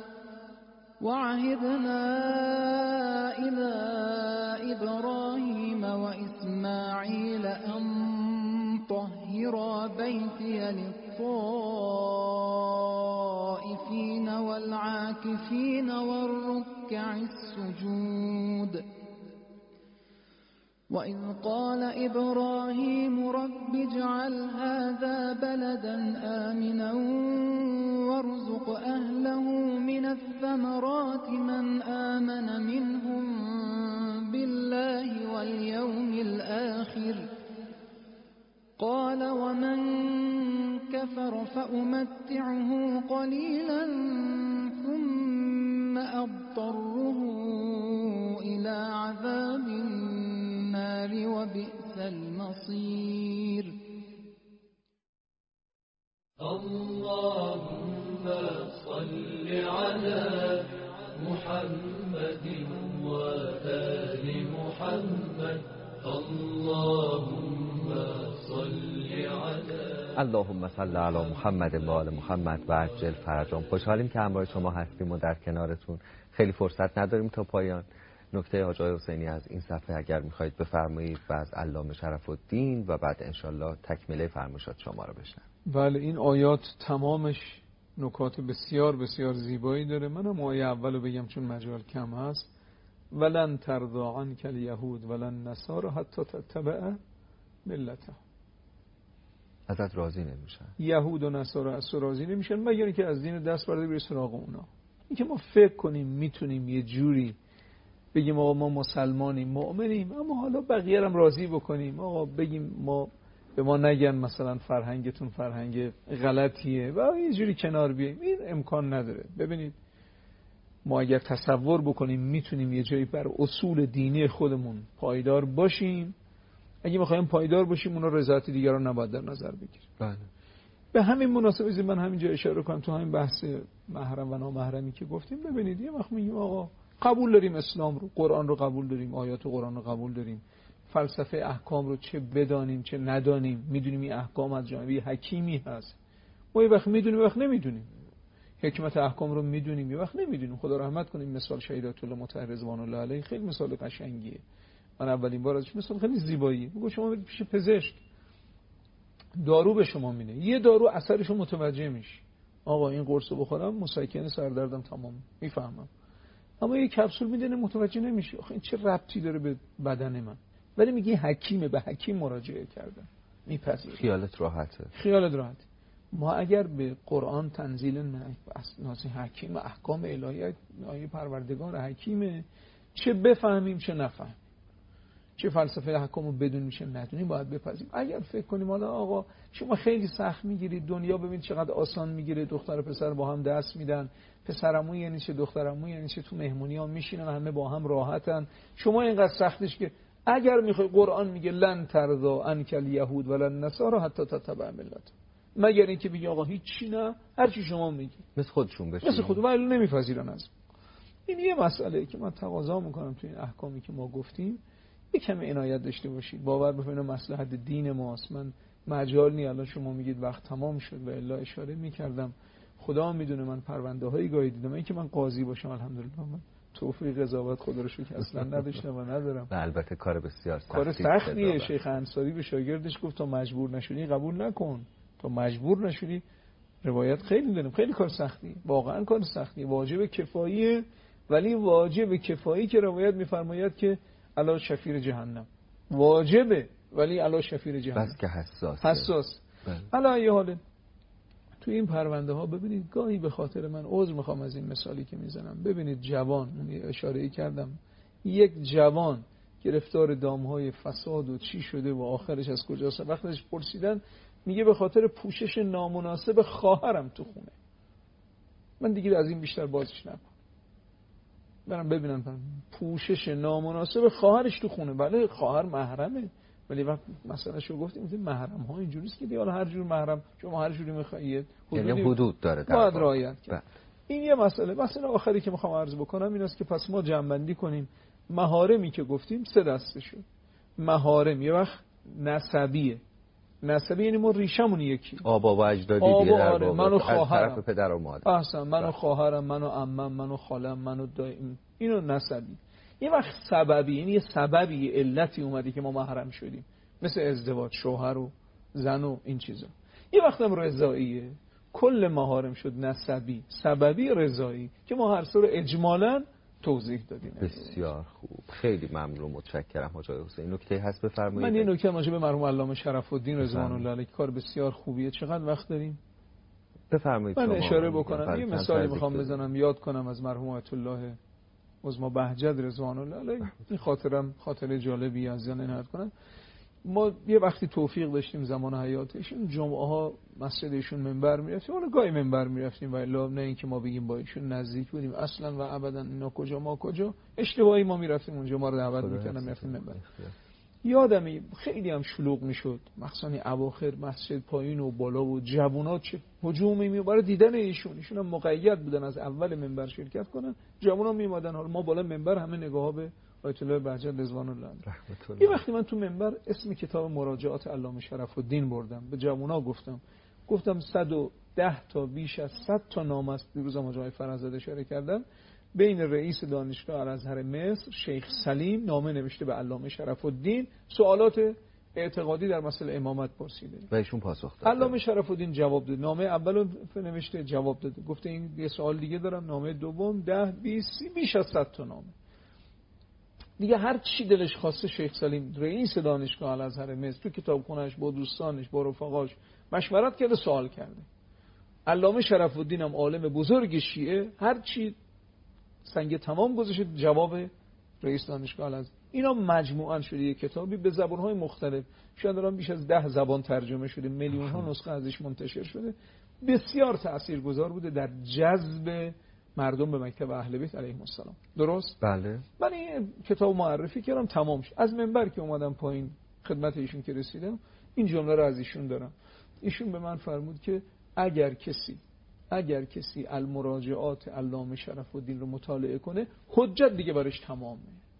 وعهدنا إلى إبراهيم وإسماعيل أن طهرا بيتي للطائفين والعاكفين والركع السجود وإذ قال إبراهيم رب اجعل هذا بلدا آمنا وارزق أهله من الثمرات من آمن منهم بالله واليوم الآخر قال ومن كفر فأمتعه قليلا ثم أضطره إلى عذاب النار وبئس المصير اللهم صل على محمد وآل محمد اللهم صل على اللهم صل علی محمد و آل محمد و عجل فرجهم. خوشحالیم که همراه شما هستیم و در کنارتون. خیلی فرصت نداریم تا پایان. نکته حاج آقای حسینی از این صفحه اگر میخواید بفرمایید و از علامه شرف الدین و بعد انشالله تکمیله فرمایشات شما رو بشنویم. بله این آیات تمامش نکات بسیار بسیار زیبایی داره. منم آیه اولو بگم چون مجال کم هست. ولن ترضى عنك اليهود ولن نصارى حتی تتبع ملتهم. ازت راضی نمیشن. یهود و نصارا از راضی نمیشن مگر اینکه از دین دست برده بری سراغ اونا. اینکه ما فکر کنیم میتونیم یه جوری بگیم آقا ما مسلمانیم مؤمنیم اما حالا بقیه هم راضی بکنیم، آقا بگیم ما به ما نگن مثلا فرهنگتون فرهنگ غلطیه و یه جوری کنار بیاییم، این امکان نداره. ببینید ما اگر تصور بکنیم میتونیم یه جایی بر اصول دینی خودمون پایدار باشیم، اگه میخوایم پایدار باشیم اونا رضایت دیگران نباید در نظر بگیریم. بله. به همین مناسبت من همینجا اشاره کنم تو همین بحث محرم و نامحرمی که گفتیم، ببینید یه وقت میگیم آقا قبول داریم اسلام رو، قرآن رو قبول داریم، آیات قرآن رو قبول داریم، فلسفه احکام رو چه بدانیم چه ندانیم، میدونیم این احکام از جانب حکیمی هست. ما یه وقت میدونیم یه وقت نمیدونیم. حکمت احکام رو میدونیم یه وقت نمیدونیم. خدا رحمت کنیم مثال شهیدات الله مطهر رضوان الله علیه خیلی مثال قشنگیه. من اولین بار ازش مثال خیلی زیبایی. میگم شما برید پیش پزشک، دارو به شما میده، یه دارو اثرشو متوجه میشی، آقا این قرصو بخورم مسکن سردردم تمام میفهمم. اما یه کپسول میدنه متوجه نمیشی، آخه این چه ربطی داره به بدن من؟ ولی میگی حکیمه، به حکیم مراجعه کردم، میپذیری، خیالت راحته. خیالت راحته. ما اگر به قرآن تنزیل نازل حکیم، احکام الهی، آیه پروردگار حکیمه، چه بفهمیم چه نفهمیم، چه فلسفه احکامو بدونیم چه ندونیم، باید بپذیریم. اگر فکر کنیم حالا آقا شما خیلی سخت میگیرید، دنیا ببین چقدر آسان میگیره، دختر و پسر با هم دست میدن، پسرعمو یعنی چه، دخترعمو یعنی چه، تو مهمونی‌ها میشینن همه با هم راحتن، شما اینقدر سختش که اگر میخوای، قرآن میگه لن ترضا عنک الیهود ولا النصارى حتی تتبع ملتهم، مگر اینکه بگی آقا هیچی نه، هر چی شما میگی مثل خودشون بشه، مثل خود، ولی نمیپذیرن. از این یه مسئله که من تقاضا میکنم تو این احکامی که ما گفتیم یک کمی عنایت داشته باشید. باور بکنید مصلحت دین ماست. من مجال نی الان شما میگید وقت تمام شد و الا اشاره میکردم، خدا میدونه من پرونده هایی گاهی دیدم، اینکه من قاضی باشم الحمدلله من توفیق قضاوت خدا رو شکر اصلا نداشتم و ندارم. و البته کار بسیار سختی، کار سختیه. شیخ انصاری به شاگردش گفت تا مجبور نشدی قبول نکن، تا مجبور نشدی. روایت خیلی داریم، خیلی کار سختیه، واقعا کار سختیه، واجب کفاییه، ولی واجب کفایی که روایت میفرماید که علی شفیر جهنم، واجبه ولی علی شفیر جهنم، بس که حساس حساس. حالا یه حاله تو این پرونده ها ببینید، گاهی به خاطر من عذر میخوام از این مثالی که میزنم، ببینید جوان، اون اشاره ای کردم، یک جوان گرفتار دامهای فساد و چی شده و آخرش از کجاست، وقتش پرسیدن میگه به خاطر پوشش نامناسب خواهرم تو خونه. من دیگه از این بیشتر بازش نکنم، برم ببینم پوشش نامناسب خواهرش تو خونه. بله خواهر محرمه، ولی وقت مسئله شو گفتیم محرم ها اینجوریست که دیگه هر جور محرم شما هر جوری میخواید، یعنی حدود داره در باید رعایت کرد. این یه مسئله. مسئله آخری که میخوام عرض بکنم این است که پس ما جمع‌بندی کنیم. محارمی که گفتیم سه دسته شد. محارم یه وقت نسبیه، نسبی یعنی ما ریشمون یکی، آبا و اجدادی آبا دیگه در آره. من و خواهرم، طرف پدر و مادر، احسن، من و خواهرم، من و عمم، من و خالم، من و دایم، اینو نسبی. یه وقت سببی، یعنی یه سببی، یه علتی اومدی که ما محرم شدیم، مثل ازدواج، شوهر و زن و این چیزا. یه وقت هم رضاییه، کل محارم شد نسبی، سببی، رضایی که ما هر سر اجمالاً توضیح دادیم. بسیار خوب، خیلی ممنون، متشکرم حاج حسین. نکته هست بفرمایید. من یه نکته راجع به مرحوم علامه شرف الدین رضوان الله علیه، کار بسیار خوبیه. چقدر وقت داریم؟ بفرمایید. من اشاره بکنم، یه مثالی میخوام بزنم، یاد کنم از مرحوم آیت الله عظما بهجت رضوان الله علیه. این خاطرم خاطره جالبی از زن نهاد کنم. ما یه وقتی توفیق داشتیم زمان حیاتشون، جمعه ها مسجد ایشون منبر میرفتیم، اون گاهی منبر میرفتیم، ولی نه اینکه ما بگیم با ایشون نزدیک بودیم اصلا و ابدا، اینا کجا ما کجا، اشتباهی ما میرفتیم اونجا، ما رو دعوت میکردن میرفتیم منبر. یادمه خیلی هم شلوغ میشد، مخصوصا اواخر مسجد پایین و بالا و جوونا چه هجومی میبره دیدن ایشون. ایشون هم مقید بودن از اول منبر شرکت کنن، جوونا میومدن، حالا ما بالا منبر همه نگاه‌ها به آیت الله بهجت رضوان الله رحمت الله. یه وقتی من تو منبر اسم کتاب مراجعات علامه شرف الدین بردم، به جوونا گفتم گفتم صد و ده تا بیش از صد تا نام است. دیروز هم جای فرزاد اشاره کردم، بین رئیس دانشگاه الازهر مصر شیخ سلیم نامه نوشته به علامه شرف الدین، سوالات اعتقادی در مسئله امامت پرسیده و ایشون پاسخ داد. علامه شرف الدین جواب داد، نامه اولو نوشته جواب داده، گفته این یه سوال دیگه دارم، نامه دوم ده بیست بیش از صد تا نامه دیگه. هر چی دلش خواسته شیخ سلیم رئیس دانشگاه الازهر مصر تو کتابخونه‌اش با دوستانش با رفقاش مشورت کرده، سوال کرده. علامه شرف الدین هم عالم بزرگ شیعه، هر چی سنگ تمام گذاشته جواب رئیس دانشگاه الازهر. اینا مجموعاً شده یک کتابی به زبان‌های مختلف، شاید الان بیش از ده زبان ترجمه شده، میلیون‌ها نسخه ازش منتشر شده، بسیار تاثیرگذار بوده در جذب مردم به مکتب اهل بیت علیهم السلام. درست؟ بله. من این کتاب معرفی کردم، تمام شد. از منبر که اومدم پایین خدمت ایشون که رسیدم، این جمله رو از ایشون دارم. ایشون به من فرمود که اگر کسی اگر کسی المراجعات علامه شرف الدین رو مطالعه کنه، حجت دیگه برش تمامه.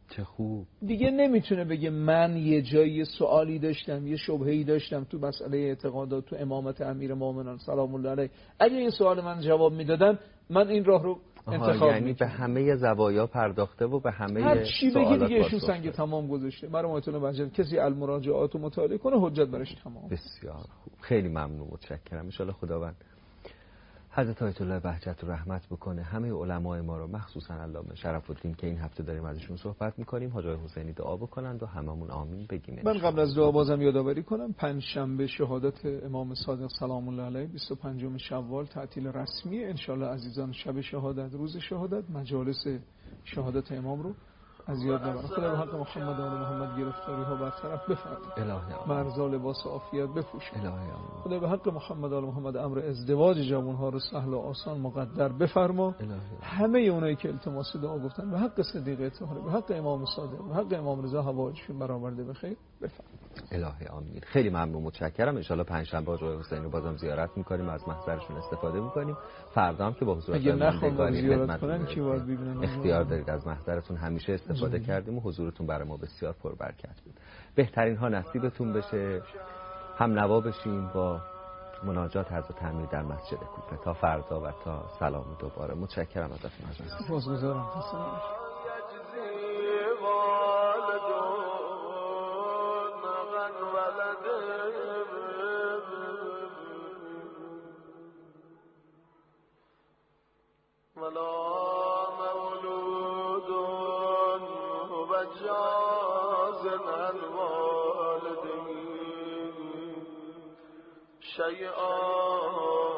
چه خوب. دیگه نمیتونه بگه من یه جایی سوالی داشتم، یه شبهه‌ای داشتم تو مسئله اعتقادات، تو امامت امیرالمومنین سلام الله علیه. اگه این سوال من جواب میدادن، من این راه رو انتخاب یعنی به همه زوایا پرداخته و به همه هر چی بگی دیگه ایشون پاسخ سنگ تمام گذاشته. برای مایتون بنجل کسی المراجعات رو مطالعه کنه حجت برش تمام. بسیار خوب، خیلی ممنون، متشکرم. ان شاءالله خداوند حضرت آیت الله بهجت رو رحمت بکنه، همه علمای ما رو، مخصوصا علامه شرف الدین که این هفته داریم ازشون صحبت میکنیم، حاج آقای حسینی دعا بکنند و هممون آمین بگیم. من قبل از دعا بازم یادآوری کنم پنج شنبه شهادت امام صادق سلام الله علیه بیست و پنجم شوال تعطیل رسمی. ان شاء الله عزیزان شب شهادت، روز شهادت، مجالس شهادت امام رو از یاد نبرن. خدا به حق محمد و آل محمد گرفتاری ها برطرف بفرمایید. الهی مرزا لباس عافیت بپوشید. الهی خدا به حق محمد و آل محمد امر ازدواج جوان ها رو سهل و آسان مقدر بفرما. همه اونایی که التماس دعا گفتن به حق صدیقه طاهره، به حق امام صادق، به حق امام رضا حوایجشون برآورده بخیر بفرمایید. الهی آمین. خیلی ممنون، متشکرم. ان شاءالله پنجشنبه آقای حسینی رو بازم زیارت می‌کنیم، از محضرشون استفاده می‌کنیم. فردا هم که با حضور ماندگاری خدمتتون کی باید ببینن اختیار دارید، از محضرتون همیشه استفاده کردیم و حضورتون برای ما بسیار پربرکت بود. بهترین ها نصیبتون بشه، هم نوا بشیم با مناجات حضرت امیر در مسجد کوفه. تا فردا و تا سلام دوباره. متشکرم ازتون عزیز. سپاسگزارم. شيئا